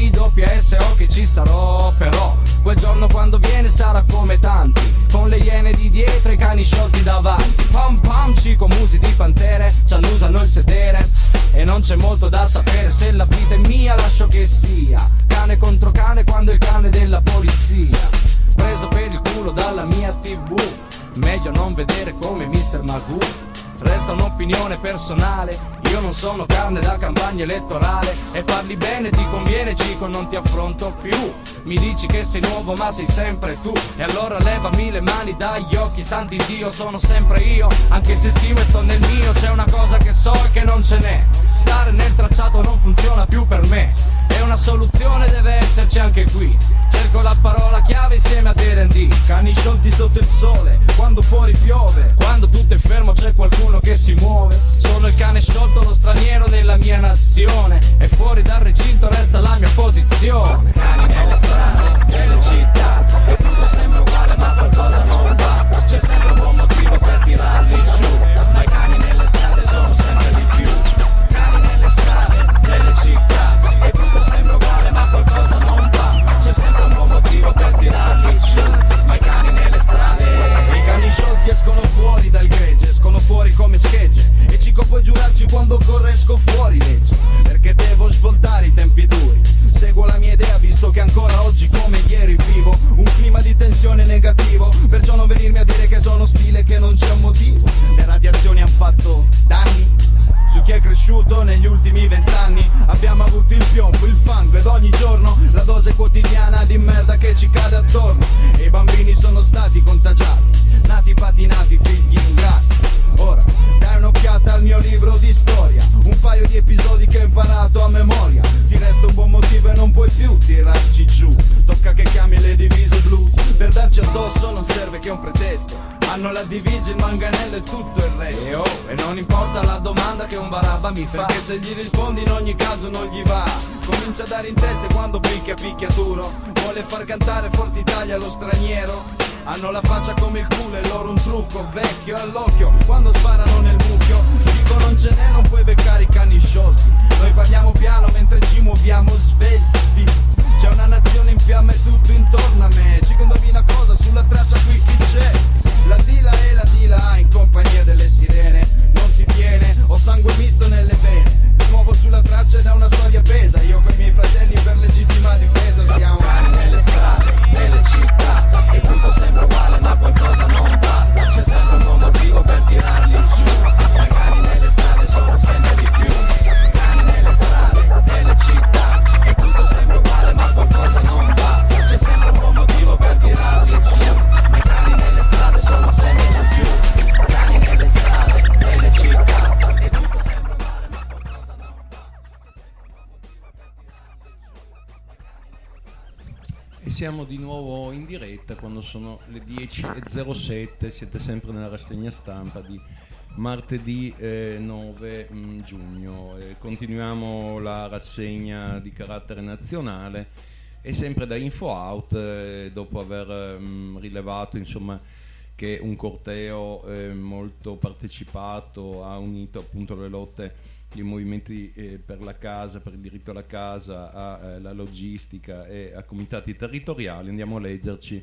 FIWSO che ci sarò. Però quel giorno quando viene sarà come tanti, con le iene di dietro e i cani sciolti davanti. Pam pam, Cico, musi di pantere ci annusano il sedere. E non c'è molto da sapere, se la vita è mia lascio che sia cane contro cane quando è il cane della polizia. Preso per il culo dalla mia TV, meglio non vedere come Mr. Magoo. Resta un'opinione personale, io non sono carne da campagna elettorale. E parli bene, ti conviene Cico, non ti affronto più. Mi dici che sei nuovo ma sei sempre tu. E allora levami le mani dagli occhi, santi Dio, sono sempre io. Anche se scrivo e sto nel mio, c'è una cosa che so e che non ce n'è. Stare nel tracciato non funziona più per me. E una soluzione deve esserci anche qui. Cerco la parola chiave insieme a D&D. Cani sciolti sotto il sole, quando fuori piove. Quando tutto è fermo c'è qualcuno che si muove. Sono il cane sciolto, lo straniero nella mia nazione. E fuori dal recinto resta la mia posizione. Cani nelle strade, nelle città. E tutto sembra uguale ma qualcosa non va. C'è sempre un buon motivo per tirarli giù. Ma i cani nelle strade sono sempre di più. Cani nelle strade, nelle città. E tutto sembra uguale ma qualcosa non va. C'è sempre un buon motivo per tirarli giù. Ma i cani nelle strade. I cani sciolti escono fuori dal gregge, escono fuori come schegge. E Cico puoi giurarci quando corresco fuori legge. Perché devo svoltare i tempi duri. Seguo la mia idea visto che ancora oggi come ieri vivo un clima di tensione negativo. Perciò non venirmi a dire che sono stile, che non c'è un motivo. Le radiazioni han fatto danni su chi è cresciuto negli ultimi 20 anni. Abbiamo avuto il piombo, il fango ed ogni giorno la dose quotidiana di merda che ci cade attorno. E i bambini sono stati contagiati, nati patinati, figli ingrati. Ora dai un'occhiata al mio libro di storia, un paio di episodi che ho imparato a memoria. Ti resta un buon motivo e non puoi più tirarci giù. Tocca che chiami le divise blu, per darci addosso non serve che un pretesto. Hanno la divisa, il manganello e tutto il resto. E non importa la domanda che un barabba mi fa, perché se gli rispondi in ogni caso non gli va. Comincia a dare in testa e quando picchia duro. Vuole far cantare Forza Italia allo straniero. Hanno la faccia come il culo e loro un trucco vecchio all'occhio quando sparano nel mucchio. Dico non ce n'è, non puoi beccare i cani sciolti. Noi parliamo piano mentre ci muoviamo svelti. C'è una nazione in fiamme tutto intorno a me. Ci indovina cosa sulla traccia qui chi c'è. La dila e la dila in compagnia delle sirene. Non si tiene, ho sangue misto nelle vene. Mi muovo sulla traccia ed è una storia pesa. Io con i miei fratelli per legittima difesa. Siamo cani nelle strade, nelle città. E tutto sembra uguale ma qualcosa non va. C'è sempre un buon motivo per tirarli giù. I cani nelle strade sono sempre di più. Cani nelle strade, nelle città. E tutto sembra uguale ma qualcosa non va. C'è sempre un buon motivo per tirarli giù. I cani nelle strade sono sempre di più. Cani nelle strade, nelle città. E tutto sembra uguale ma qualcosa non va. E siamo di nuovo in diretta quando sono le 10:07, siete sempre nella rassegna stampa di martedì 9 giugno. Continuiamo la rassegna di carattere nazionale e sempre da InfoOut, dopo aver rilevato insomma che un corteo molto partecipato ha unito appunto le lotte di movimenti per la casa, per il diritto alla casa, alla logistica e a comitati territoriali. Andiamo a leggerci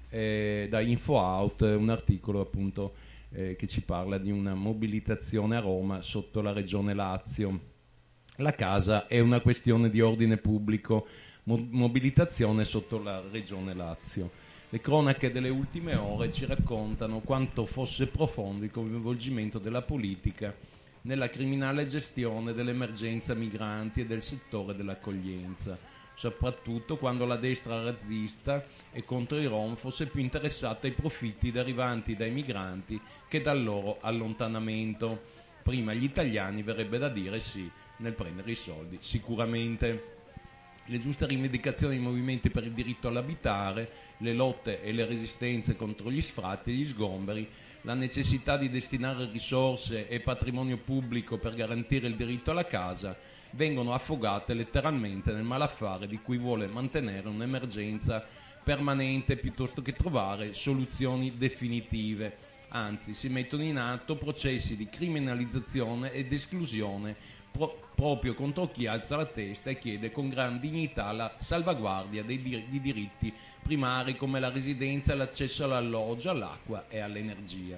da InfoOut un articolo appunto che ci parla di una mobilitazione a Roma sotto la Regione Lazio. La casa è una questione di ordine pubblico, mobilitazione sotto la Regione Lazio. Le cronache delle ultime ore ci raccontano quanto fosse profondo il coinvolgimento della politica nella criminale gestione dell'emergenza migranti e del settore dell'accoglienza, soprattutto quando la destra razzista e contro i Rom fosse più interessata ai profitti derivanti dai migranti che dal loro allontanamento. Prima gli italiani, verrebbe da dire, sì, nel prendere i soldi, sicuramente. Le giuste rivendicazioni dei movimenti per il diritto all'abitare, le lotte e le resistenze contro gli sfratti e gli sgomberi, la necessità di destinare risorse e patrimonio pubblico per garantire il diritto alla casa, vengono affogate letteralmente nel malaffare di cui vuole mantenere un'emergenza permanente piuttosto che trovare soluzioni definitive. Anzi, si mettono in atto processi di criminalizzazione ed esclusione proprio contro chi alza la testa e chiede con gran dignità la salvaguardia di diritti primari come la residenza e l'accesso all'alloggio, all'acqua e all'energia.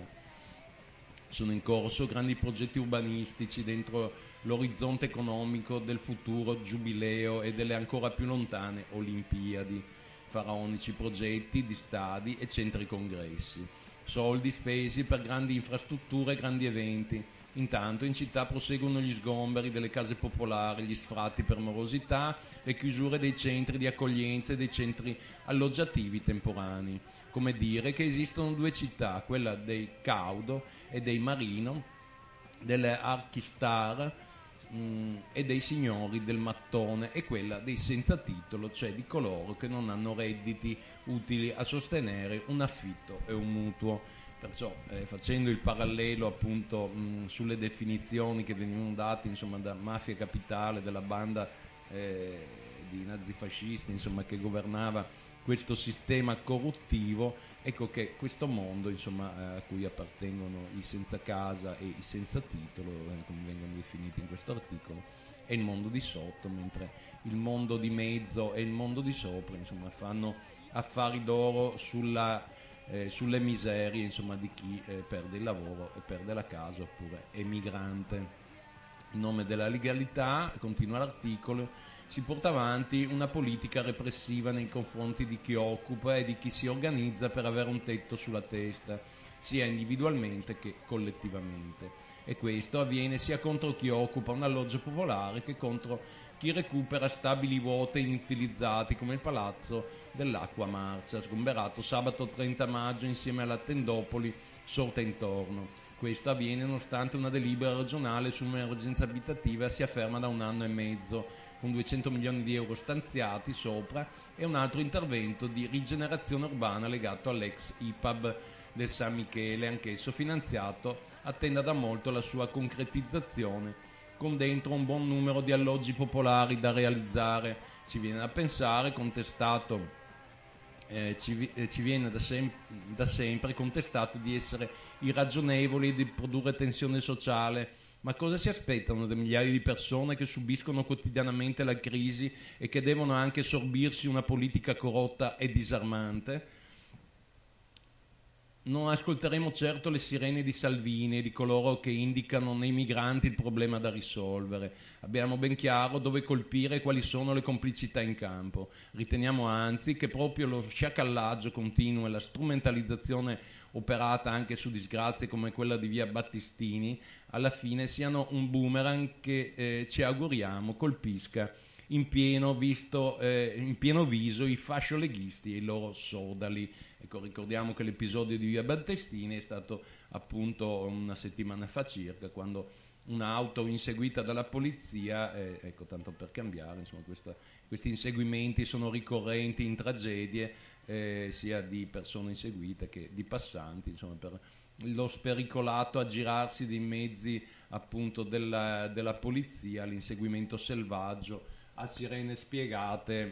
Sono in corso grandi progetti urbanistici dentro l'orizzonte economico del futuro giubileo e delle ancora più lontane Olimpiadi, faraonici progetti di stadi e centri congressi, soldi spesi per grandi infrastrutture e grandi eventi. Intanto in città proseguono gli sgomberi delle case popolari, gli sfratti per morosità, le chiusure dei centri di accoglienza e dei centri alloggiativi temporanei. Come dire che esistono due città, quella dei Caudo e dei Marino, delle Archistar e dei signori del mattone, e quella dei senza titolo, cioè di coloro che non hanno redditi utili a sostenere un affitto e un mutuo. Perciò facendo il parallelo appunto sulle definizioni che venivano date insomma da Mafia Capitale, della banda di nazifascisti insomma che governava questo sistema corruttivo, ecco che questo mondo insomma a cui appartengono i senza casa e i senza titolo, come vengono definiti in questo articolo, è il mondo di sotto, mentre il mondo di mezzo e il mondo di sopra insomma fanno affari d'oro sulle miserie insomma di chi perde il lavoro e perde la casa oppure è migrante. In nome della legalità, continua l'articolo, si porta avanti una politica repressiva nei confronti di chi occupa e di chi si organizza per avere un tetto sulla testa, sia individualmente che collettivamente, e questo avviene sia contro chi occupa un alloggio popolare che contro chi recupera stabili vuote inutilizzati come il palazzo dell'Acqua Marcia, sgomberato sabato 30 maggio insieme alla tendopoli sorta intorno. Questo avviene nonostante una delibera regionale sull'emergenza abitativa sia ferma da 1 anno e mezzo, con 200 milioni di euro stanziati sopra e un altro intervento di rigenerazione urbana legato all'ex IPAB. del San Michele, anch'esso finanziato, attenda da molto la sua concretizzazione, con dentro un buon numero di alloggi popolari da realizzare. Ci viene da pensare, contestato, ci viene da sempre contestato di essere irragionevoli e di produrre tensione sociale. Ma cosa si aspettano da migliaia di persone che subiscono quotidianamente la crisi e che devono anche sorbirsi una politica corrotta e disarmante? Non ascolteremo certo le sirene di Salvini e di coloro che indicano nei migranti il problema da risolvere. Abbiamo ben chiaro dove colpire e quali sono le complicità in campo. Riteniamo anzi che proprio lo sciacallaggio continuo e la strumentalizzazione operata anche su disgrazie come quella di via Battistini alla fine siano un boomerang che ci auguriamo colpisca in pieno viso i fascioleghisti e i loro sodali. Ecco, ricordiamo che l'episodio di via Battistini è stato appunto una settimana fa circa, quando un'auto inseguita dalla polizia, ecco, tanto per cambiare, insomma, questi inseguimenti sono ricorrenti in tragedie sia di persone inseguite che di passanti, insomma, per lo spericolato aggirarsi dei mezzi appunto della polizia, l'inseguimento selvaggio a sirene spiegate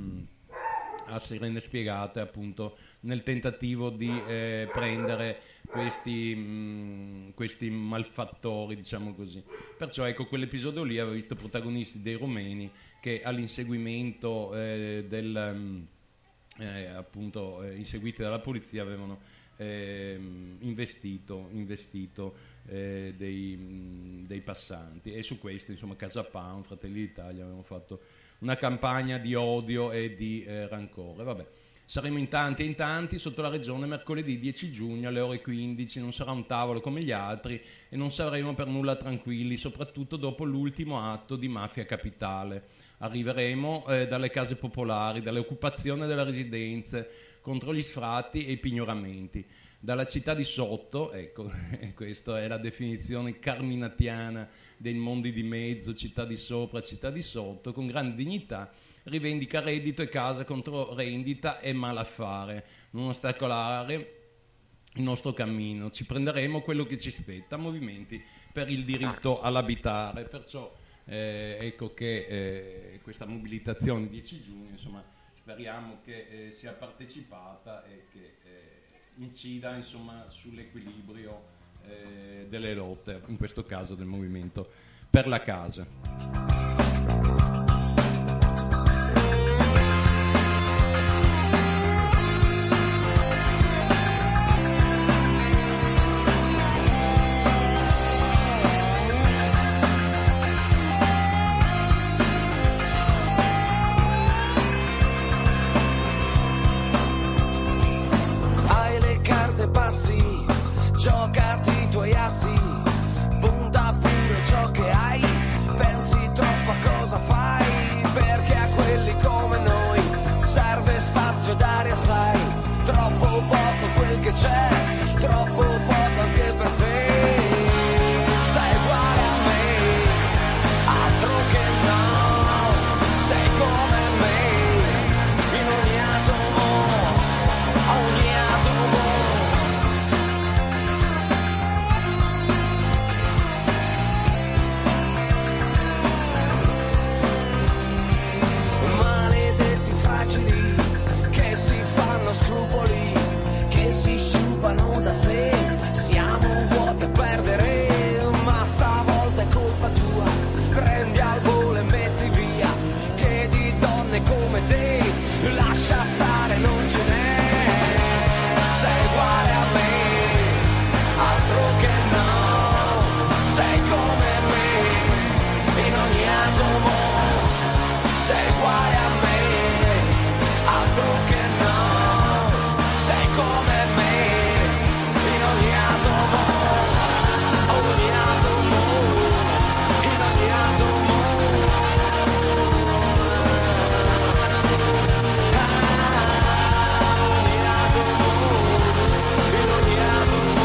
appunto nel tentativo di prendere questi malfattori, diciamo così. Perciò ecco, quell'episodio lì aveva visto protagonisti dei romeni che all'inseguimento appunto inseguiti dalla polizia avevano investito dei passanti, e su questo insomma Casa Pound, Fratelli d'Italia avevano fatto una campagna di odio e di rancore. Vabbè, saremo in tanti sotto la regione mercoledì 10 giugno alle ore 15, non sarà un tavolo come gli altri e non saremo per nulla tranquilli, soprattutto dopo l'ultimo atto di Mafia Capitale. Arriveremo dalle case popolari, dalle occupazioni delle residenze, contro gli sfratti e i pignoramenti. Dalla città di sotto, ecco, questa è la definizione carminatiana dei mondi di mezzo, città di sopra, città di sotto, con grande dignità, rivendica reddito e casa contro rendita e malaffare, non ostacolare il nostro cammino. Ci prenderemo quello che ci spetta, movimenti per il diritto all'abitare. Perciò ecco che questa mobilitazione 10 giugno, insomma, speriamo che sia partecipata e che incida insomma sull'equilibrio delle lotte, in questo caso del movimento per la casa. Giocati i tuoi assi, punta pure ciò che hai, pensi troppo a cosa fai, perché a quelli come noi serve spazio d'aria, sai, troppo poco quel che c'è, troppo poco anche per te, sei uguale a me, altro che no, sei come me, in ogni atomo, ogni atomo. Che si fanno scrupoli, che si sciupano da sé, siamo vuoti a perdere, ma stavolta è colpa tua, prendi al volo e metti via, che di donne come te, lascia stare, non ce n'è, sei uguale a me, altro che no, sei come me, in ogni atomo, sei uguale a me. Altro che no, sei come me, in ogni atomo, ogni atomo, in ogni atomo, ogni atomo, in ogni atomo.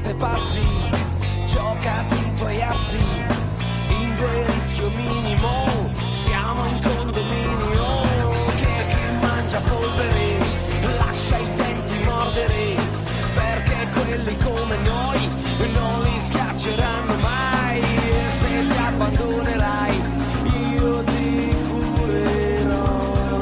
sette passi, giocati i tuoi assi, in due rischio minimo, siamo in condominio, che chi mangia polvere lascia i denti mordere, perché quelli come noi non li schiacceranno mai, se ti abbandonerai io ti curerò.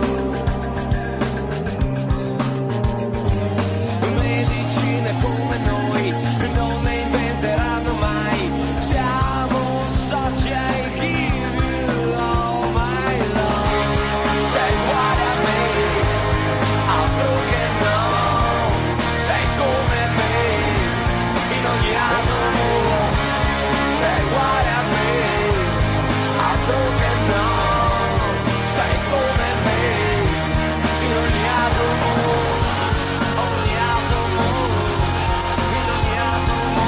Medicine come noi non ne inventeranno mai, siamo soci ai give you all my love. Sei uguale a me, altro che no, sei come me in ogni anno, sei uguale a me, altro che no, sei come me in ogni atomo, ogni atomo, in ogni atomo.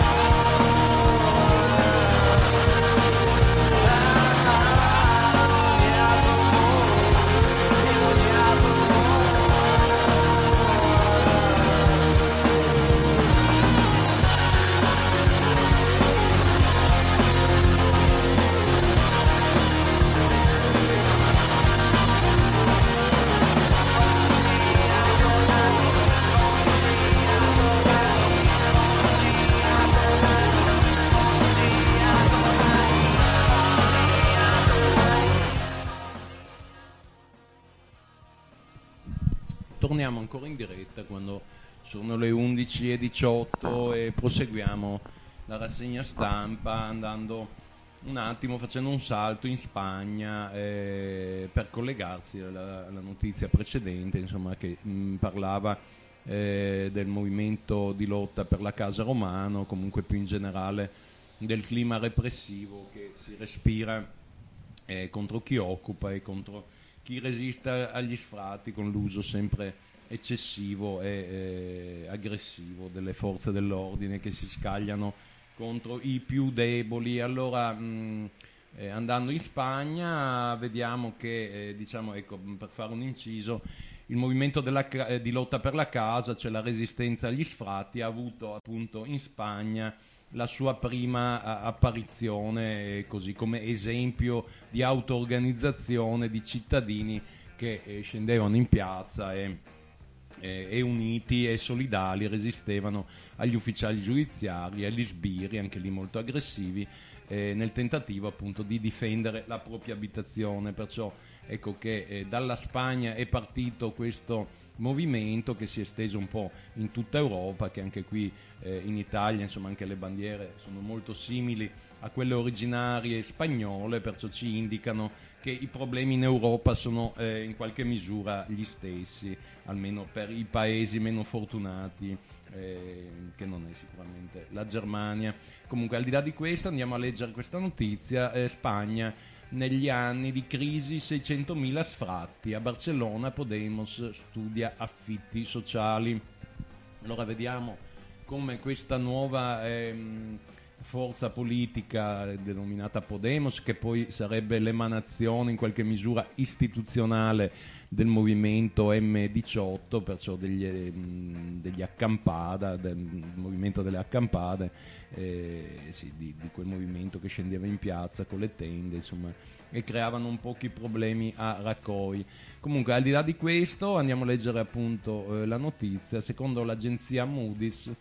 Ogni atomo, in ogni atomo. Torniamo ancora in diretta quando sono le 11:18 e proseguiamo la rassegna stampa andando un attimo, facendo un salto in Spagna per collegarsi alla notizia precedente, insomma, che parlava del movimento di lotta per la Casa Romano, comunque più in generale del clima repressivo che si respira contro chi occupa e contro chi resiste agli sfratti con l'uso sempre eccessivo e aggressivo delle forze dell'ordine che si scagliano contro i più deboli. Allora, andando in Spagna, vediamo che, diciamo, ecco, per fare un inciso, il movimento di lotta per la casa, cioè la resistenza agli sfratti, ha avuto appunto in Spagna la sua prima apparizione così come esempio di auto-organizzazione di cittadini che scendevano in piazza e uniti e solidali resistevano agli ufficiali giudiziari, agli sbirri, anche lì molto aggressivi, nel tentativo appunto di difendere la propria abitazione. Perciò ecco che dalla Spagna è partito questo movimento che si è esteso un po' in tutta Europa, che anche qui in Italia, insomma, anche le bandiere sono molto simili a quelle originarie spagnole, perciò ci indicano che i problemi in Europa sono in qualche misura gli stessi, almeno per i paesi meno fortunati, che non è sicuramente la Germania. Comunque, al di là di questo, andiamo a leggere questa notizia. Spagna, negli anni di crisi 600.000 sfratti, a Barcellona Podemos studia affitti sociali. Allora vediamo come questa nuova forza politica denominata Podemos, che poi sarebbe l'emanazione in qualche misura istituzionale del movimento M18, perciò degli accampada, del movimento delle accampade, sì, di quel movimento che scendeva in piazza con le tende, insomma, e creavano un pochi problemi a Raccoi. Comunque, al di là di questo, andiamo a leggere appunto la notizia. Secondo l'agenzia Moody's,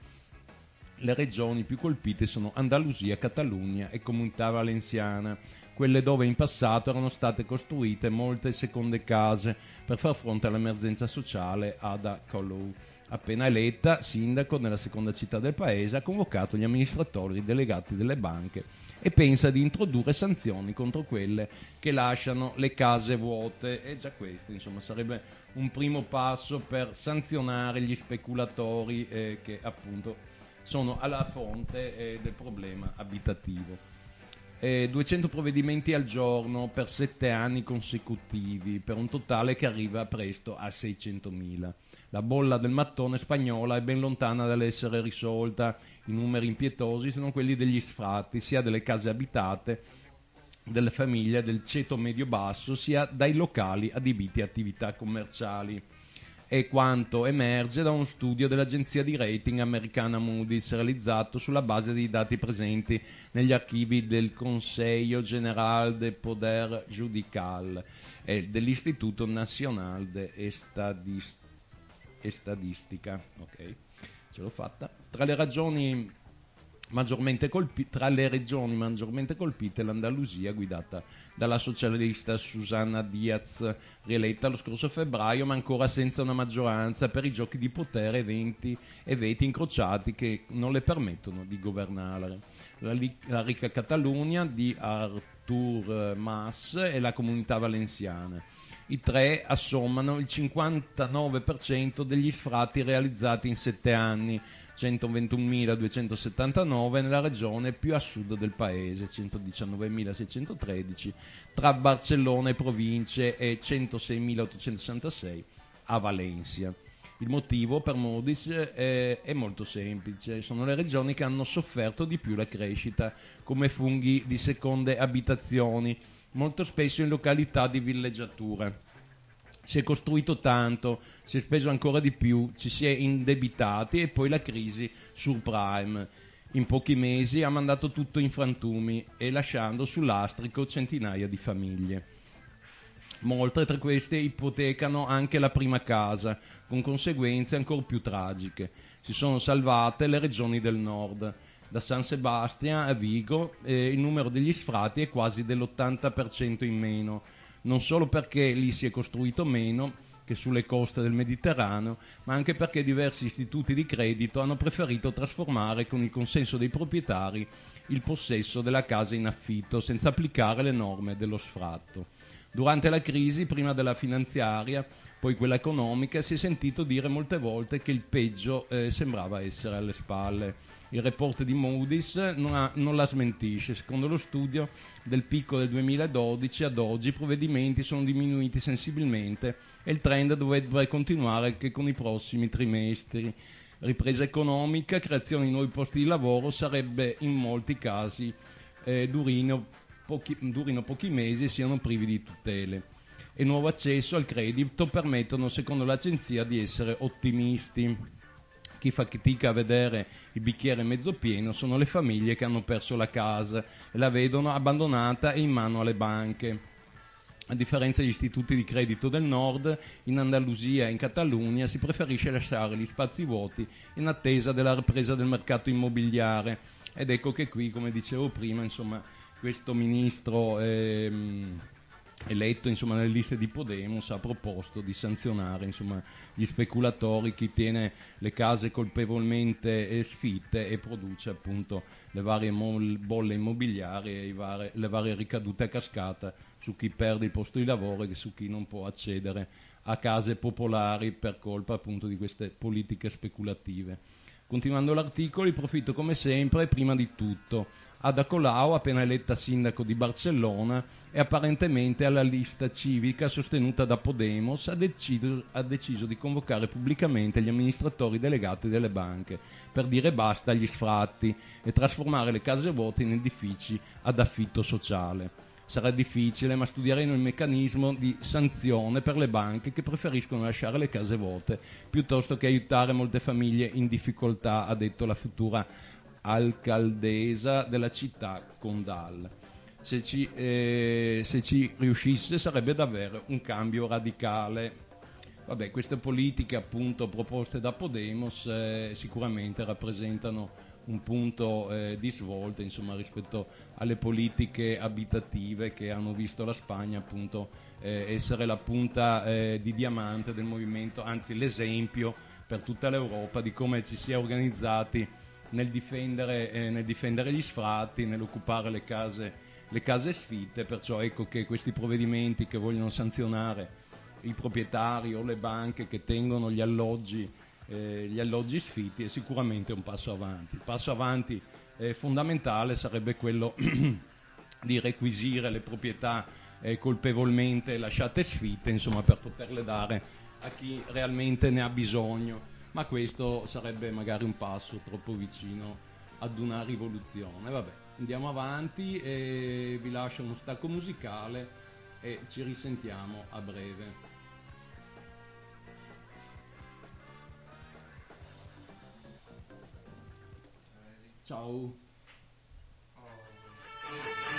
le regioni più colpite sono Andalusia, Catalogna e Comunità Valenciana, quelle dove in passato erano state costruite molte seconde case per far fronte all'emergenza sociale. Ada Colau, appena eletta sindaco nella seconda città del paese, ha convocato gli amministratori delegati delle banche e pensa di introdurre sanzioni contro quelle che lasciano le case vuote. E già questo, insomma, sarebbe un primo passo per sanzionare gli speculatori che appunto sono alla fonte del problema abitativo. 200 provvedimenti al giorno per 7 anni consecutivi, per un totale che arriva presto a 600.000. La bolla del mattone spagnola è ben lontana dall'essere risolta. I numeri impietosi sono quelli degli sfratti, sia delle case abitate, delle famiglie del ceto medio-basso, sia dai locali adibiti a attività commerciali. è quanto emerge da uno studio dell'agenzia di rating americana Moody's realizzato sulla base dei dati presenti negli archivi del Consejo General de Poder Judicial e dell'Istituto Nacional de Estadistica. Ok, ce l'ho fatta. Tra le regioni maggiormente colpite l'Andalusia, guidata dalla socialista Susana Díaz, rieletta lo scorso febbraio ma ancora senza una maggioranza per i giochi di potere e veti incrociati che non le permettono di governare. La ricca Catalunya di Artur Mas e la Comunità Valenciana. I tre assommano il 59% degli sfratti realizzati in 7 anni, 121.279 nella regione più a sud del paese, 119.613 tra Barcellona e province e 106.866 a Valencia. Il motivo per Moody's è molto semplice: sono le regioni che hanno sofferto di più la crescita, come funghi di seconde abitazioni, molto spesso in località di villeggiatura. Si è costruito tanto, si è speso ancora di più, ci si è indebitati e poi la crisi subprime in pochi mesi ha mandato tutto in frantumi e lasciando sul lastrico centinaia di famiglie. Molte tra queste ipotecano anche la prima casa, con conseguenze ancora più tragiche. Si sono salvate le regioni del nord. Da San Sebastian a Vigo il numero degli sfratti è quasi dell'80% in meno, non solo perché lì si è costruito meno che sulle coste del Mediterraneo, ma anche perché diversi istituti di credito hanno preferito trasformare con il consenso dei proprietari il possesso della casa in affitto, senza applicare le norme dello sfratto. Durante la crisi, prima della finanziaria, poi quella economica, si è sentito dire molte volte che il peggio sembrava essere alle spalle. Il report di Moody's non la smentisce. Secondo lo studio, del picco del 2012 ad oggi i provvedimenti sono diminuiti sensibilmente e il trend dovrebbe continuare anche con i prossimi trimestri. Ripresa economica, creazione di nuovi posti di lavoro sarebbe in molti casi durino pochi mesi e siano privi di tutele. E nuovo accesso al credito permettono, secondo l'agenzia, di essere ottimisti. Chi fa fatica a vedere il bicchiere mezzo pieno sono le famiglie che hanno perso la casa e la vedono abbandonata e in mano alle banche. A differenza degli istituti di credito del nord, in Andalusia e in Catalunya si preferisce lasciare gli spazi vuoti in attesa della ripresa del mercato immobiliare. Ed ecco che qui, come dicevo prima, insomma, questo ministro eletto, insomma, nelle liste di Podemos ha proposto di sanzionare, insomma, gli speculatori, chi tiene le case colpevolmente sfitte e produce appunto le varie bolle immobiliari e le varie ricadute a cascata su chi perde il posto di lavoro e su chi non può accedere a case popolari per colpa appunto di queste politiche speculative. Continuando l'articolo, il profitto come sempre prima di tutto. Ada Colau, appena eletta sindaco di Barcellona e apparentemente alla lista civica sostenuta da Podemos, ha deciso di convocare pubblicamente gli amministratori delegati delle banche per dire basta agli sfratti e trasformare le case vuote in edifici ad affitto sociale. Sarà difficile, ma studieremo il meccanismo di sanzione per le banche che preferiscono lasciare le case vuote piuttosto che aiutare molte famiglie in difficoltà, ha detto la futura alcaldesa della città Condal. Se ci riuscisse sarebbe davvero un cambio radicale. Vabbè, queste politiche appunto proposte da Podemos sicuramente rappresentano un punto di svolta, insomma, rispetto alle politiche abitative che hanno visto la Spagna appunto essere la punta di diamante del movimento, anzi l'esempio per tutta l'Europa di come ci si è organizzati nel difendere gli sfratti, nell'occupare le case sfitte. Perciò ecco che questi provvedimenti che vogliono sanzionare i proprietari o le banche che tengono gli alloggi sfitti è sicuramente un passo avanti. Il passo avanti fondamentale sarebbe quello di requisire le proprietà colpevolmente lasciate sfitte, insomma, per poterle dare a chi realmente ne ha bisogno. Ma questo sarebbe magari un passo troppo vicino ad una rivoluzione. Vabbè, andiamo avanti e vi lascio uno stacco musicale e ci risentiamo a breve. Ciao.